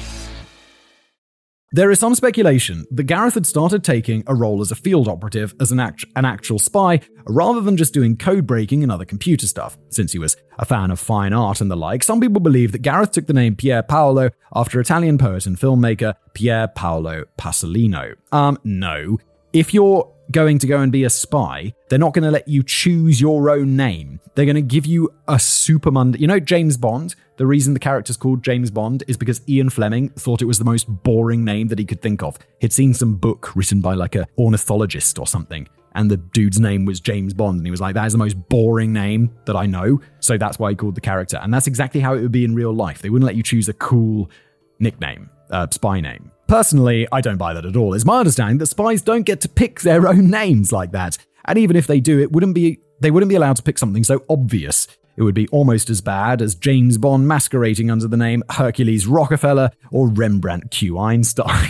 There is some speculation that Gareth had started taking a role as a field operative as an actual spy, rather than just doing code breaking and other computer stuff. Since he was a fan of fine art and the like, some people believe that Gareth took the name Pier Paolo after Italian poet and filmmaker Pier Paolo Pasolini. No. If you're going to go and be a spy, they're not going to let you choose your own name. They're going to give you a You know James Bond? The reason the character's called James Bond is because Ian Fleming thought it was the most boring name that he could think of. He'd seen some book written by like an ornithologist or something, and the dude's name was James Bond, and he was like, that is the most boring name that I know, so that's why he called the character. And that's exactly how it would be in real life. They wouldn't let you choose a cool nickname, spy name. Personally, I don't buy that at all. It's my understanding that spies don't get to pick their own names like that. And even if they do, they wouldn't be allowed to pick something so obvious. It would be almost as bad as James Bond masquerading under the name Hercules Rockefeller or Rembrandt Q. Einstein.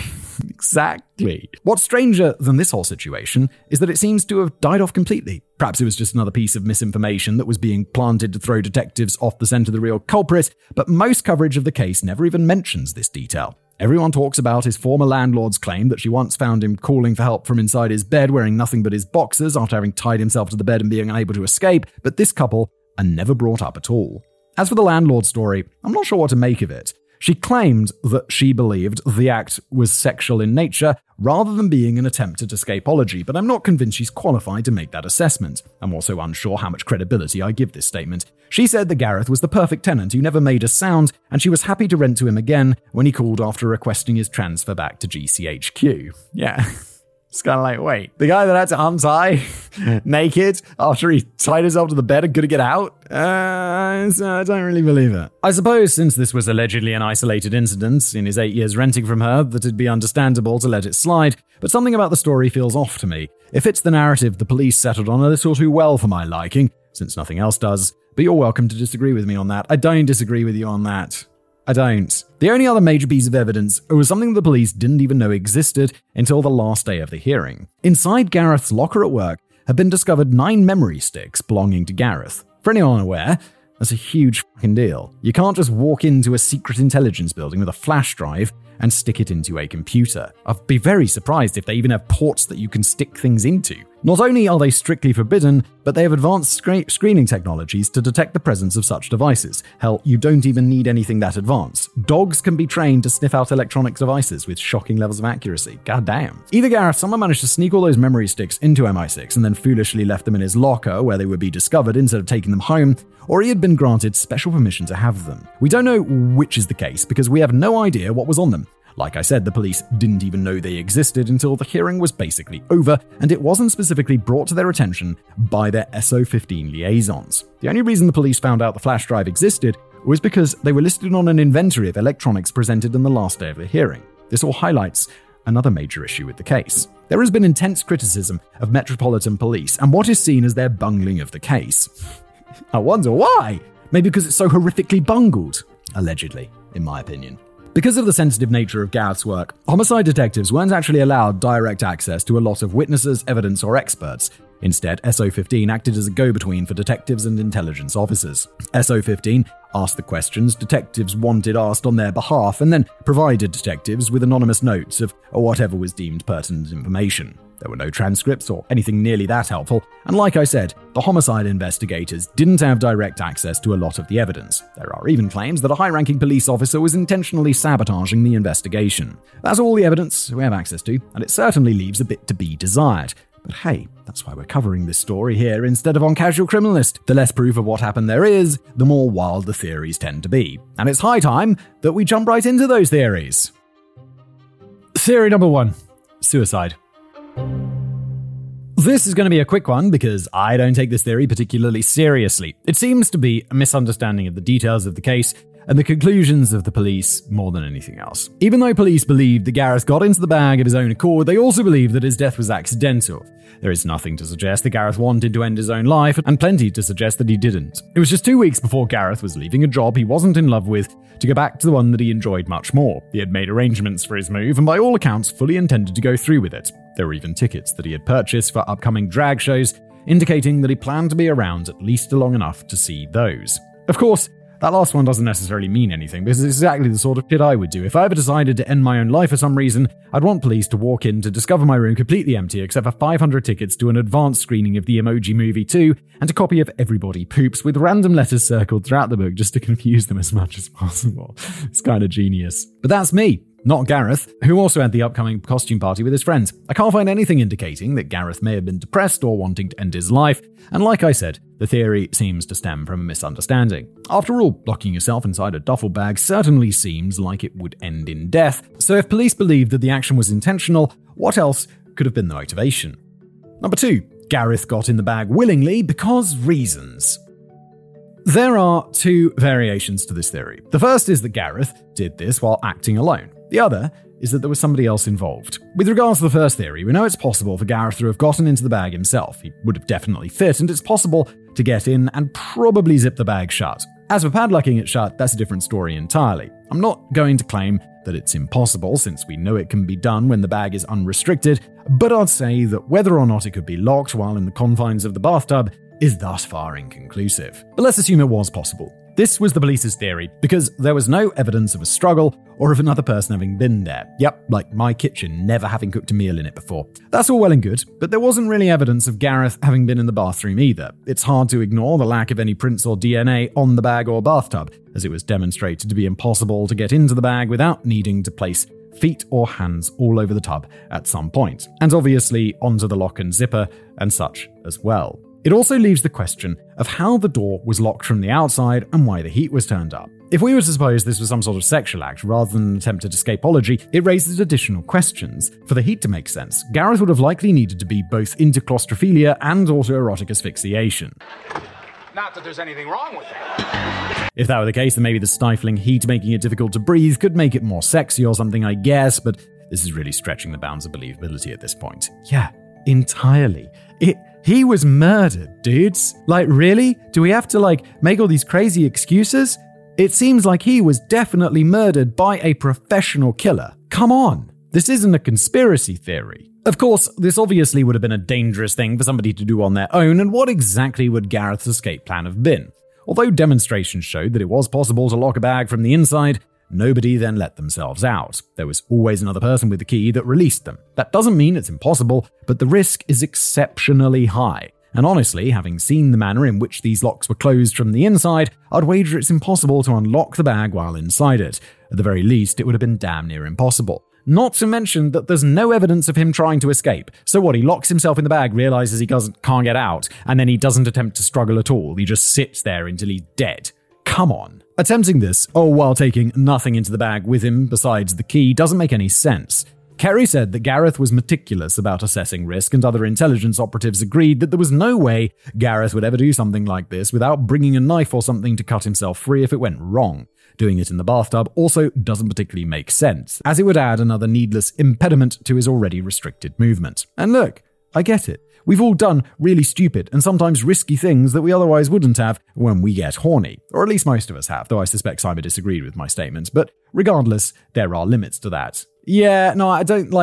Exactly. What's stranger than this whole situation is that it seems to have died off completely. Perhaps it was just another piece of misinformation that was being planted to throw detectives off the scent of the real culprit, but most coverage of the case never even mentions this detail. Everyone talks about his former landlord's claim that she once found him calling for help from inside his bed wearing nothing but his boxers after having tied himself to the bed and being unable to escape, but this couple are never brought up at all. As for the landlord story, I'm not sure what to make of it. She claimed that she believed the act was sexual in nature rather than being an attempt at escapology, but I'm not convinced she's qualified to make that assessment. I'm also unsure how much credibility I give this statement. She said that Gareth was the perfect tenant who never made a sound, and she was happy to rent to him again when he called after requesting his transfer back to GCHQ. Yeah. It's kind of like, wait, the guy that had to untie naked after he tied himself to the bed and couldn't get out? I don't really believe it. I suppose since this was allegedly an isolated incident in his 8 years renting from her, that it'd be understandable to let it slide, but something about the story feels off to me. It fits the narrative the police settled on a little too well for my liking, since nothing else does, but you're welcome to disagree with me on that. I don't disagree with you on that. I don't. The only other major piece of evidence was something the police didn't even know existed until the last day of the hearing. Inside Gareth's locker at work had been discovered 9 memory sticks belonging to Gareth. For anyone unaware, that's a huge fucking deal. You can't just walk into a secret intelligence building with a flash drive and stick it into a computer. I'd be very surprised if they even have ports that you can stick things into. Not only are they strictly forbidden, but they have advanced screening technologies to detect the presence of such devices. Hell, you don't even need anything that advanced. Dogs can be trained to sniff out electronic devices with shocking levels of accuracy. God damn. Either Gareth, someone managed to sneak all those memory sticks into MI6 and then foolishly left them in his locker where they would be discovered instead of taking them home, or he had been granted special permission to have them. We don't know which is the case because we have no idea what was on them. Like I said, the police didn't even know they existed until the hearing was basically over, and it wasn't specifically brought to their attention by their SO15 liaisons. The only reason the police found out the flash drive existed was because they were listed on an inventory of electronics presented on the last day of the hearing. This all highlights another major issue with the case. There has been intense criticism of Metropolitan Police and what is seen as their bungling of the case. I wonder why? Maybe because it's so horrifically bungled. Allegedly, in my opinion. Because of the sensitive nature of Gareth's work, homicide detectives weren't actually allowed direct access to a lot of witnesses, evidence, or experts. Instead, SO15 acted as a go-between for detectives and intelligence officers. SO15 asked the questions detectives wanted asked on their behalf and then provided detectives with anonymous notes of whatever was deemed pertinent information. There were no transcripts or anything nearly that helpful, and like I said, the homicide investigators didn't have direct access to a lot of the evidence. There are even claims that a high-ranking police officer was intentionally sabotaging the investigation. That's all the evidence we have access to, and it certainly leaves a bit to be desired. But hey, that's why we're covering this story here instead of on Casual Criminalist. The less proof of what happened there is, the more wild the theories tend to be. And it's high time that we jump right into those theories. Theory number 1. Suicide. This is going to be a quick one because I don't take this theory particularly seriously. It seems to be a misunderstanding of the details of the case, and the conclusions of the police more than anything else. Even though police believed that Gareth got into the bag of his own accord, they also believed that his death was accidental. There is nothing to suggest that Gareth wanted to end his own life, and plenty to suggest that he didn't. It was just 2 weeks before Gareth was leaving a job he wasn't in love with to go back to the one that he enjoyed much more. He had made arrangements for his move, and by all accounts fully intended to go through with it. There were even tickets that he had purchased for upcoming drag shows, indicating that he planned to be around at least long enough to see those. Of course, that last one doesn't necessarily mean anything, because it's exactly the sort of shit I would do. If I ever decided to end my own life for some reason, I'd want police to walk in to discover my room completely empty except for 500 tickets to an advanced screening of the Emoji Movie 2 and a copy of Everybody Poops with random letters circled throughout the book just to confuse them as much as possible. It's kind of genius. But that's me. Not Gareth, who also had the upcoming costume party with his friends. I can't find anything indicating that Gareth may have been depressed or wanting to end his life, and like I said, the theory seems to stem from a misunderstanding. After all, locking yourself inside a duffel bag certainly seems like it would end in death, so if police believed that the action was intentional, what else could have been the motivation? Number 2. Gareth got in the bag willingly because reasons. There are 2 variations to this theory. The first is that Gareth did this while acting alone. The other is that there was somebody else involved. With regards to the first theory, we know it's possible for Gareth to have gotten into the bag himself. He would have definitely fit, and it's possible to get in and probably zip the bag shut. As for padlocking it shut, that's a different story entirely. I'm not going to claim that it's impossible, since we know it can be done when the bag is unrestricted, but I'd say that whether or not it could be locked while in the confines of the bathtub is thus far inconclusive. But let's assume it was possible. This was the police's theory, because there was no evidence of a struggle or of another person having been there. Yep, like my kitchen never having cooked a meal in it before. That's all well and good, but there wasn't really evidence of Gareth having been in the bathroom either. It's hard to ignore the lack of any prints or DNA on the bag or bathtub, as it was demonstrated to be impossible to get into the bag without needing to place feet or hands all over the tub at some point, and obviously onto the lock and zipper and such as well. It also leaves the question of how the door was locked from the outside and why the heat was turned up. If we were to suppose this was some sort of sexual act rather than an attempt at escapology, it raises additional questions. For the heat to make sense, Gareth would have likely needed to be both into claustrophilia and autoerotic asphyxiation. Not that there's anything wrong with that. If that were the case, then maybe the stifling heat making it difficult to breathe could make it more sexy or something, I guess, but this is really stretching the bounds of believability at this point. Yeah, entirely. He was murdered, dudes. Like, really? Do we have to, make all these crazy excuses? It seems like he was definitely murdered by a professional killer. Come on. This isn't a conspiracy theory. Of course, this obviously would have been a dangerous thing for somebody to do on their own, and what exactly would Gareth's escape plan have been? Although demonstrations showed that it was possible to lock a bag from the inside, nobody then let themselves out. There was always another person with the key that released them. That doesn't mean it's impossible, but the risk is exceptionally high. And honestly, having seen the manner in which these locks were closed from the inside, I'd wager it's impossible to unlock the bag while inside it. At the very least, it would have been damn near impossible. Not to mention that there's no evidence of him trying to escape. So what, he locks himself in the bag, realizes he can't get out, and then he doesn't attempt to struggle at all. He just sits there until he's dead. Come on. Attempting this, all while taking nothing into the bag with him besides the key, doesn't make any sense. Kerry said that Gareth was meticulous about assessing risk, and other intelligence operatives agreed that there was no way Gareth would ever do something like this without bringing a knife or something to cut himself free if it went wrong. Doing it in the bathtub also doesn't particularly make sense, as it would add another needless impediment to his already restricted movement. And look, I get it. We've all done really stupid and sometimes risky things that we otherwise wouldn't have when we get horny. Or at least most of us have, though I suspect Simon disagreed with my statements. But regardless, there are limits to that. Yeah, no,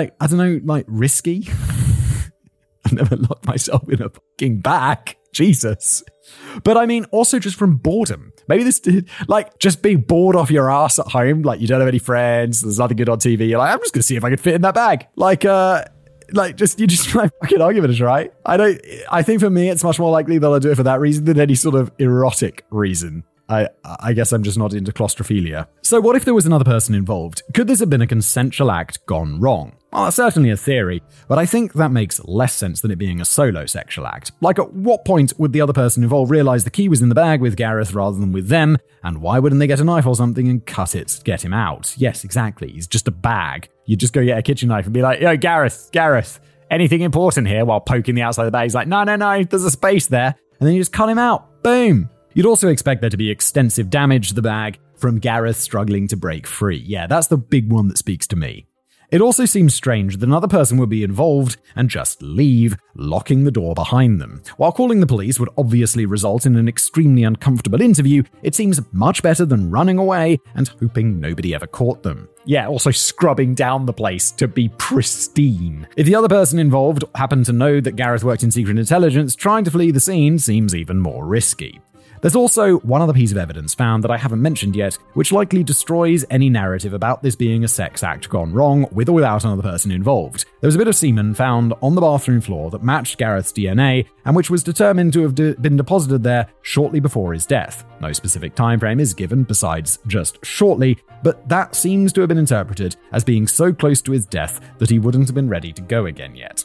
risky? I've never locked myself in a fucking bag. Jesus. But I mean, also just from boredom. Maybe this did, just being bored off your ass at home, you don't have any friends, there's nothing good on TV, you're I'm just going to see if I can fit in that bag. Fucking I'll give it a try. I think for me, it's much more likely that I'll do it for that reason than any sort of erotic reason. I guess I'm just not into claustrophilia. So what if there was another person involved? Could this have been a consensual act gone wrong? Well, that's certainly a theory, but I think that makes less sense than it being a solo sexual act. At what point would the other person involved realize the key was in the bag with Gareth rather than with them? And why wouldn't they get a knife or something and cut it to get him out? Yes, exactly. He's just a bag. You just go get a kitchen knife and be like, yo, Gareth, anything important here, while poking the outside of the bag? He's like, no, there's a space there. And then you just cut him out. Boom. You'd also expect there to be extensive damage to the bag from Gareth struggling to break free. Yeah, that's the big one that speaks to me. It also seems strange that another person would be involved and just leave, locking the door behind them. While calling the police would obviously result in an extremely uncomfortable interview, it seems much better than running away and hoping nobody ever caught them. Yeah, also scrubbing down the place to be pristine. If the other person involved happened to know that Gareth worked in secret intelligence, trying to flee the scene seems even more risky. There's also one other piece of evidence found that I haven't mentioned yet, which likely destroys any narrative about this being a sex act gone wrong, with or without another person involved. There was a bit of semen found on the bathroom floor that matched Gareth's DNA, and which was determined to have been deposited there shortly before his death. No specific time frame is given besides just shortly, but that seems to have been interpreted as being so close to his death that he wouldn't have been ready to go again yet.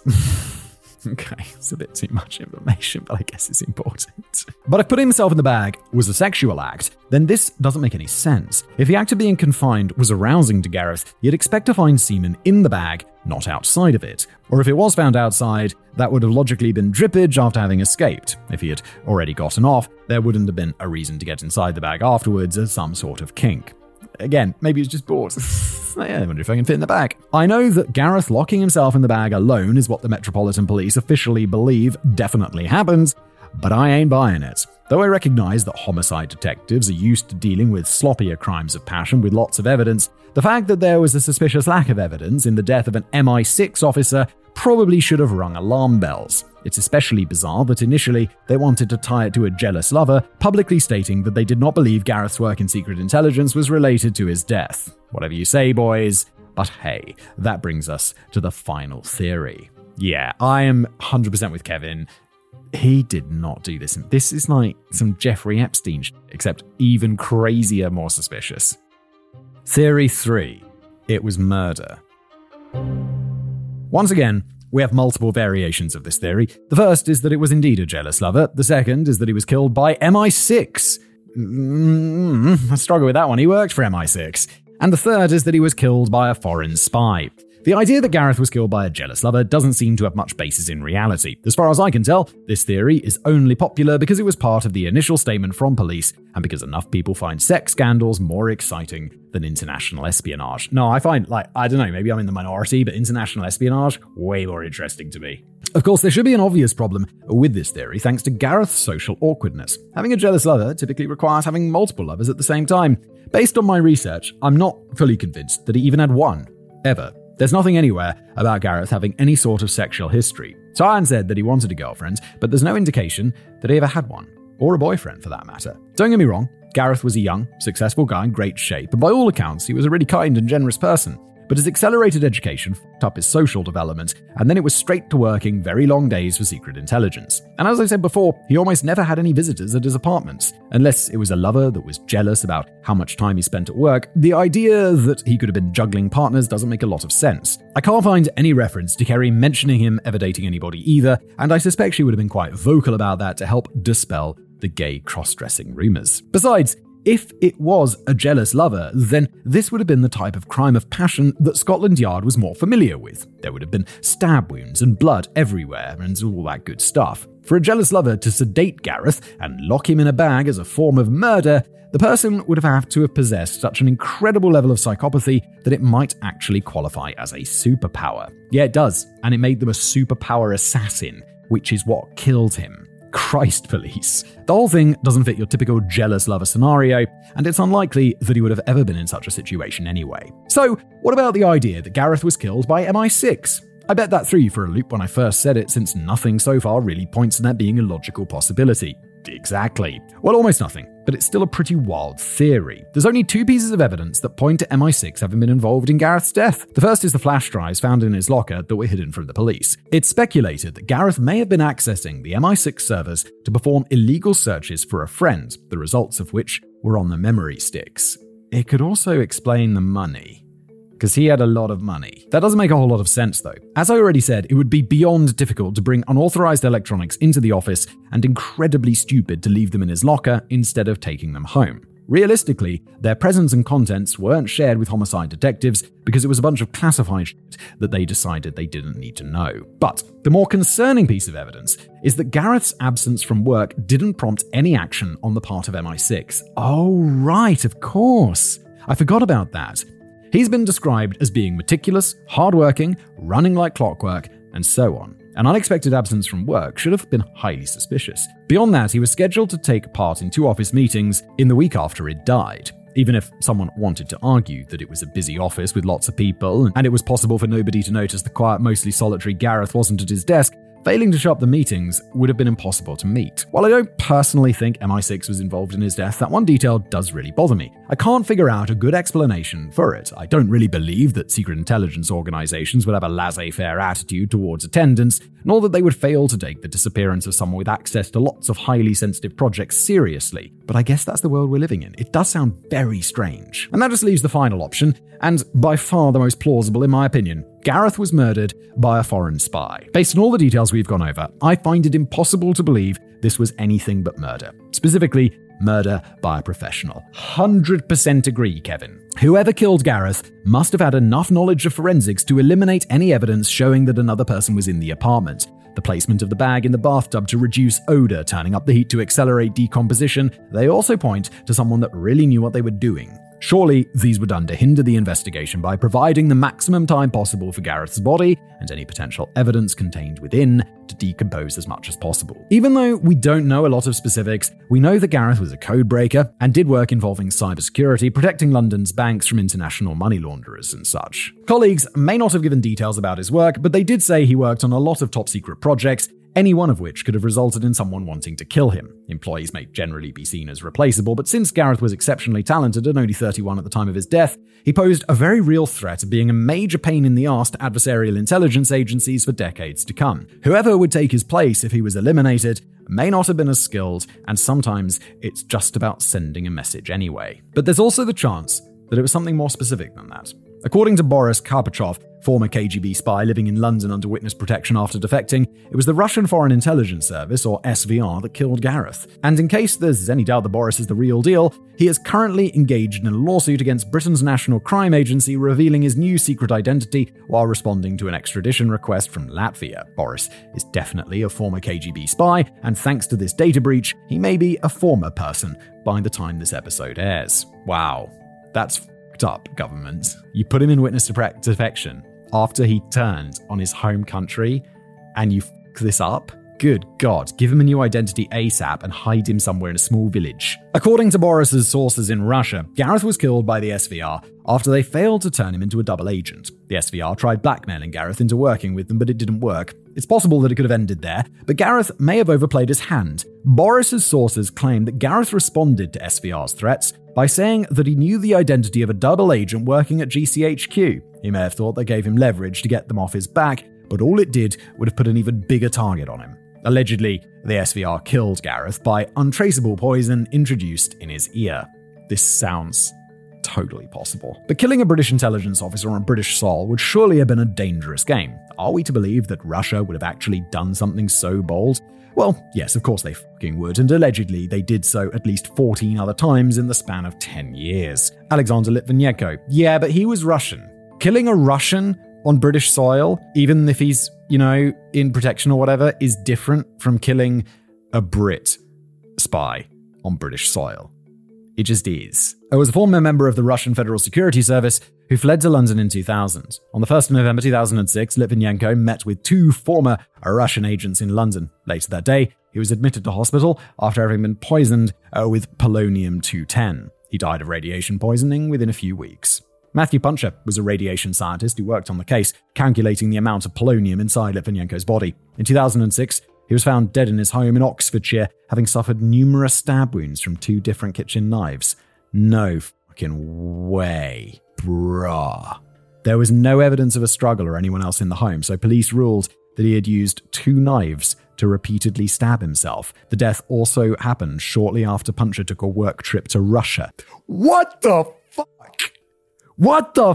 Okay, it's a bit too much information, but I guess it's important. But if putting himself in the bag was a sexual act, then this doesn't make any sense. If the act of being confined was arousing to Gareth, you'd expect to find semen in the bag, not outside of it. Or if it was found outside, that would have logically been drippage after having escaped. If he had already gotten off, there wouldn't have been a reason to get inside the bag afterwards as some sort of kink. Again, maybe he's just bored. I wonder if I can fit in the bag. I know that Gareth locking himself in the bag alone is what the Metropolitan Police officially believe definitely happens, but I ain't buying it. Though I recognize that homicide detectives are used to dealing with sloppier crimes of passion with lots of evidence, the fact that there was a suspicious lack of evidence in the death of an MI6 officer probably should have rung alarm bells. It's especially bizarre that initially they wanted to tie it to a jealous lover, publicly stating that they did not believe Gareth's work in secret intelligence was related to his death. Whatever you say, boys. But hey, that brings us to the final theory. Yeah, I am 100% with Kevin. He did not do this. This is like some Jeffrey Epstein shit, except even crazier, more suspicious. Theory 3. It was murder. Once again, we have multiple variations of this theory. The first is that it was indeed a jealous lover. The second is that he was killed by MI6. I struggle with that one. He worked for MI6. And the third is that he was killed by a foreign spy. The idea that Gareth was killed by a jealous lover doesn't seem to have much basis in reality. As far as I can tell, this theory is only popular because it was part of the initial statement from police and because enough people find sex scandals more exciting than international espionage. No, I find, I don't know, maybe I'm in the minority, but international espionage, way more interesting to me. Of course, there should be an obvious problem with this theory thanks to Gareth's social awkwardness. Having a jealous lover typically requires having multiple lovers at the same time. Based on my research, I'm not fully convinced that he even had one, ever. There's nothing anywhere about Gareth having any sort of sexual history. Tyan said that he wanted a girlfriend, but there's no indication that he ever had one, or a boyfriend for that matter. Don't get me wrong, Gareth was a young, successful guy in great shape, and by all accounts, he was a really kind and generous person. But his accelerated education fucked up his social development, and then it was straight to working very long days for secret intelligence. And as I said before, he almost never had any visitors at his apartments. Unless it was a lover that was jealous about how much time he spent at work, the idea that he could have been juggling partners doesn't make a lot of sense. I can't find any reference to Kerry mentioning him ever dating anybody either, and I suspect she would have been quite vocal about that to help dispel the gay cross-dressing rumors. Besides, if it was a jealous lover, then this would have been the type of crime of passion that Scotland Yard was more familiar with. There would have been stab wounds and blood everywhere and all that good stuff. For a jealous lover to sedate Gareth and lock him in a bag as a form of murder, the person would have to have possessed such an incredible level of psychopathy that it might actually qualify as a superpower. Yeah, it does, and it made them a superpower assassin, which is what killed him. Christ, police. The whole thing doesn't fit your typical jealous lover scenario, and it's unlikely that he would have ever been in such a situation anyway. So, what about the idea that Gareth was killed by MI6? I bet that threw you for a loop when I first said it, since nothing so far really points to that being a logical possibility. Exactly. Well, almost nothing, but it's still a pretty wild theory. There's only two pieces of evidence that point to MI6 having been involved in Gareth's death. The first is the flash drives found in his locker that were hidden from the police. It's speculated that Gareth may have been accessing the MI6 servers to perform illegal searches for a friend, the results of which were on the memory sticks. It could also explain the money, because he had a lot of money. That doesn't make a whole lot of sense, though. As I already said, it would be beyond difficult to bring unauthorized electronics into the office and incredibly stupid to leave them in his locker instead of taking them home. Realistically, their presence and contents weren't shared with homicide detectives because it was a bunch of classified shit that they decided they didn't need to know. But the more concerning piece of evidence is that Gareth's absence from work didn't prompt any action on the part of MI6. Oh, right, of course. I forgot about that. He's been described as being meticulous, hardworking, running like clockwork, and so on. An unexpected absence from work should have been highly suspicious. Beyond that, he was scheduled to take part in 2 office meetings in the week after it died. Even if someone wanted to argue that it was a busy office with lots of people, and it was possible for nobody to notice the quiet, mostly solitary Gareth wasn't at his desk, failing to show up the meetings would have been impossible to meet. While I don't personally think MI6 was involved in his death, that one detail does really bother me. I can't figure out a good explanation for it. I don't really believe that secret intelligence organizations would have a laissez-faire attitude towards attendance, nor that they would fail to take the disappearance of someone with access to lots of highly sensitive projects seriously. But I guess that's the world we're living in. It does sound very strange. And that just leaves the final option, and by far the most plausible in my opinion. Gareth was murdered by a foreign spy. Based on all the details we've gone over, I find it impossible to believe this was anything but murder. Specifically, murder by a professional. 100% agree, Kevin. Whoever killed Gareth must have had enough knowledge of forensics to eliminate any evidence showing that another person was in the apartment. The placement of the bag in the bathtub to reduce odor, turning up the heat to accelerate decomposition, they also point to someone that really knew what they were doing. Surely, these were done to hinder the investigation by providing the maximum time possible for Gareth's body and any potential evidence contained within to decompose as much as possible. Even though we don't know a lot of specifics, we know that Gareth was a codebreaker and did work involving cybersecurity, protecting London's banks from international money launderers and such. Colleagues may not have given details about his work, but they did say he worked on a lot of top-secret projects, any one of which could have resulted in someone wanting to kill him. Employees may generally be seen as replaceable, but since Gareth was exceptionally talented and only 31 at the time of his death, he posed a very real threat of being a major pain in the arse to adversarial intelligence agencies for decades to come. Whoever would take his place if he was eliminated may not have been as skilled, and sometimes it's just about sending a message anyway. But there's also the chance that it was something more specific than that. According to Boris Karpachov, former KGB spy living in London under witness protection after defecting, it was the Russian Foreign Intelligence Service, or SVR, that killed Gareth. And in case there's any doubt that Boris is the real deal, he is currently engaged in a lawsuit against Britain's National Crime Agency revealing his new secret identity while responding to an extradition request from Latvia. Boris is definitely a former KGB spy, and thanks to this data breach, he may be a former person by the time this episode airs. Wow, that's up, government. You put him in witness defection after he turned on his home country, and you f*** this up? Good God, give him a new identity ASAP and hide him somewhere in a small village. According to Boris's sources in Russia, Gareth was killed by the SVR after they failed to turn him into a double agent. The SVR tried blackmailing Gareth into working with them, but it didn't work. It's possible that it could have ended there, but Gareth may have overplayed his hand. Boris's sources claim that Gareth responded to SVR's threats by saying that he knew the identity of a double agent working at GCHQ. He may have thought that gave him leverage to get them off his back, but all it did would have put an even bigger target on him. Allegedly, the SVR killed Gareth by untraceable poison introduced in his ear. This sounds totally possible. But killing a British intelligence officer on British soil would surely have been a dangerous game. Are we to believe that Russia would have actually done something so bold? Well, yes, of course they fucking would, and allegedly they did so at least 14 other times in the span of 10 years. Alexander Litvinenko, yeah, but he was Russian. Killing a Russian on British soil, even if he's, in protection or whatever, is different from killing a Brit spy on British soil. It just is. I was a former member of the Russian Federal Security Service who fled to London in 2000. On the 1st of November 2006, Litvinenko met with 2 former Russian agents in London. Later that day, he was admitted to hospital after having been poisoned with polonium-210. He died of radiation poisoning within a few weeks. Matthew Puncher was a radiation scientist who worked on the case, calculating the amount of polonium inside Litvinenko's body. In 2006, he was found dead in his home in Oxfordshire, having suffered numerous stab wounds from 2 different kitchen knives. No fucking way, bruh. There was no evidence of a struggle or anyone else in the home, so police ruled that he had used 2 knives to repeatedly stab himself. The death also happened shortly after Puncher took a work trip to Russia. What the fuck? What the fuck?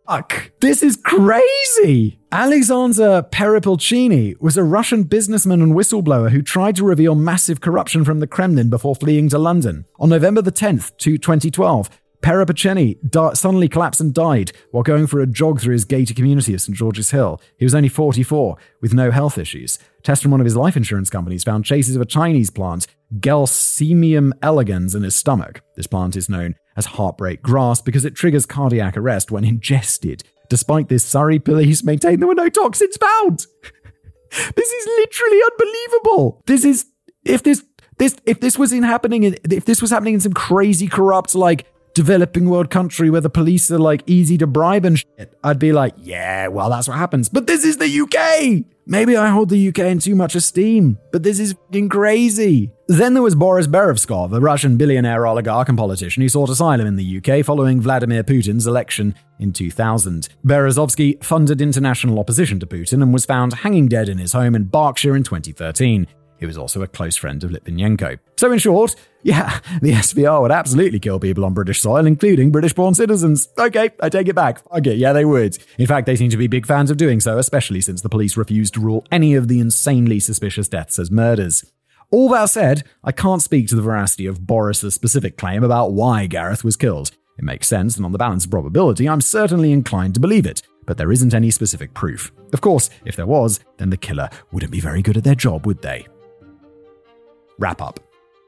fuck? This is crazy. Alexander Perepelchiny was a Russian businessman and whistleblower who tried to reveal massive corruption from the Kremlin before fleeing to London. On November the 10th, 2012, Perepelchiny suddenly collapsed and died while going for a jog through his gated community of St. George's Hill. He was only 44, with no health issues. Tests from one of his life insurance companies found traces of a Chinese plant, Gelsemium elegans, in his stomach. This plant is known as heartbreak grass because it triggers cardiac arrest when ingested. Despite this, Surrey police maintain there were no toxins found. This is literally unbelievable. If this was happening in some crazy corrupt, developing world country where the police are easy to bribe and shit, I'd be like, yeah, well, that's what happens. But this is the UK. Maybe I hold the UK in too much esteem, but this is fucking crazy. Then there was Boris Berezovskov, a Russian billionaire oligarch and politician who sought asylum in the UK following Vladimir Putin's election in 2000. Berezovsky funded international opposition to Putin and was found hanging dead in his home in Berkshire in 2013. He was also a close friend of Litvinenko. So in short, yeah, the SVR would absolutely kill people on British soil, including British-born citizens. Okay, I take it back. Okay, yeah, they would. In fact, they seem to be big fans of doing so, especially since the police refused to rule any of the insanely suspicious deaths as murders. All that said, I can't speak to the veracity of Boris's specific claim about why Gareth was killed. It makes sense, and on the balance of probability, I'm certainly inclined to believe it. But there isn't any specific proof. Of course, if there was, then the killer wouldn't be very good at their job, would they? Wrap up.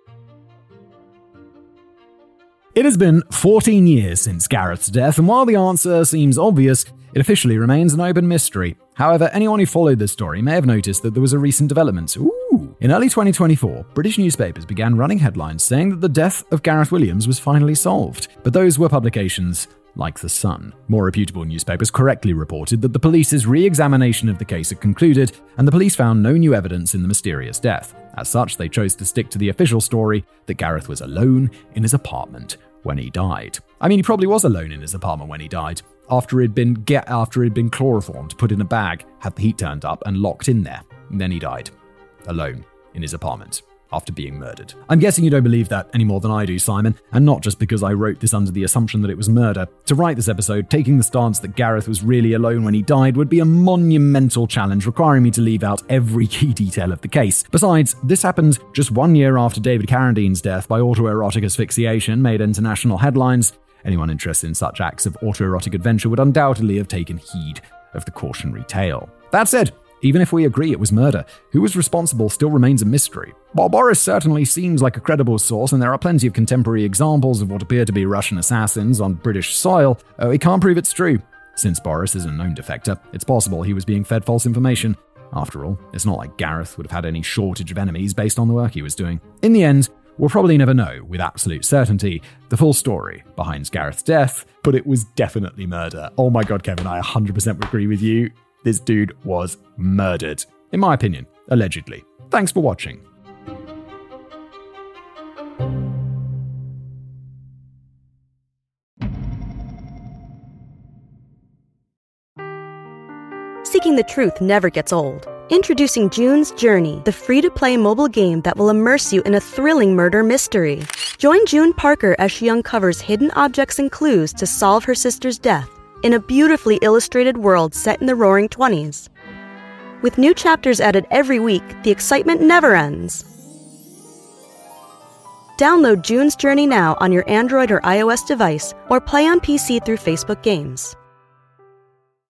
It has been 14 years since Gareth's death, and while the answer seems obvious, it officially remains an open mystery. However, anyone who followed this story may have noticed that there was a recent development. In early 2024, British newspapers began running headlines saying that the death of Gareth Williams was finally solved. But those were publications like The Sun. More reputable newspapers correctly reported that the police's re-examination of the case had concluded, and the police found no new evidence in the mysterious death. As such, they chose to stick to the official story that Gareth was alone in his apartment when he died. I mean, he probably was alone in his apartment when he died, after he'd been chloroformed, put in a bag, had the heat turned up, and locked in there. And then he died, alone in his apartment, after being murdered. I'm guessing you don't believe that any more than I do, Simon, and not just because I wrote this under the assumption that it was murder. To write this episode, taking the stance that Gareth was really alone when he died would be a monumental challenge, requiring me to leave out every key detail of the case. Besides, this happened just 1 year after David Carradine's death by autoerotic asphyxiation made international headlines. Anyone interested in such acts of autoerotic adventure would undoubtedly have taken heed of the cautionary tale. That said, even if we agree it was murder, who was responsible still remains a mystery. While Boris certainly seems like a credible source, and there are plenty of contemporary examples of what appear to be Russian assassins on British soil, we can't prove it's true. Since Boris is a known defector, it's possible he was being fed false information. After all, it's not like Gareth would have had any shortage of enemies based on the work he was doing. In the end, we'll probably never know with absolute certainty the full story behind Gareth's death, but it was definitely murder. Oh my god, Kevin, I 100% agree with you. This dude was murdered. In my opinion, allegedly. Thanks for watching. Seeking the truth never gets old. Introducing June's Journey, the free-to-play mobile game that will immerse you in a thrilling murder mystery. Join June Parker as she uncovers hidden objects and clues to solve her sister's death in a beautifully illustrated world set in the Roaring '20s. With new chapters added every week, the excitement never ends. Download June's Journey now on your Android or iOS device, or play on PC through Facebook Games.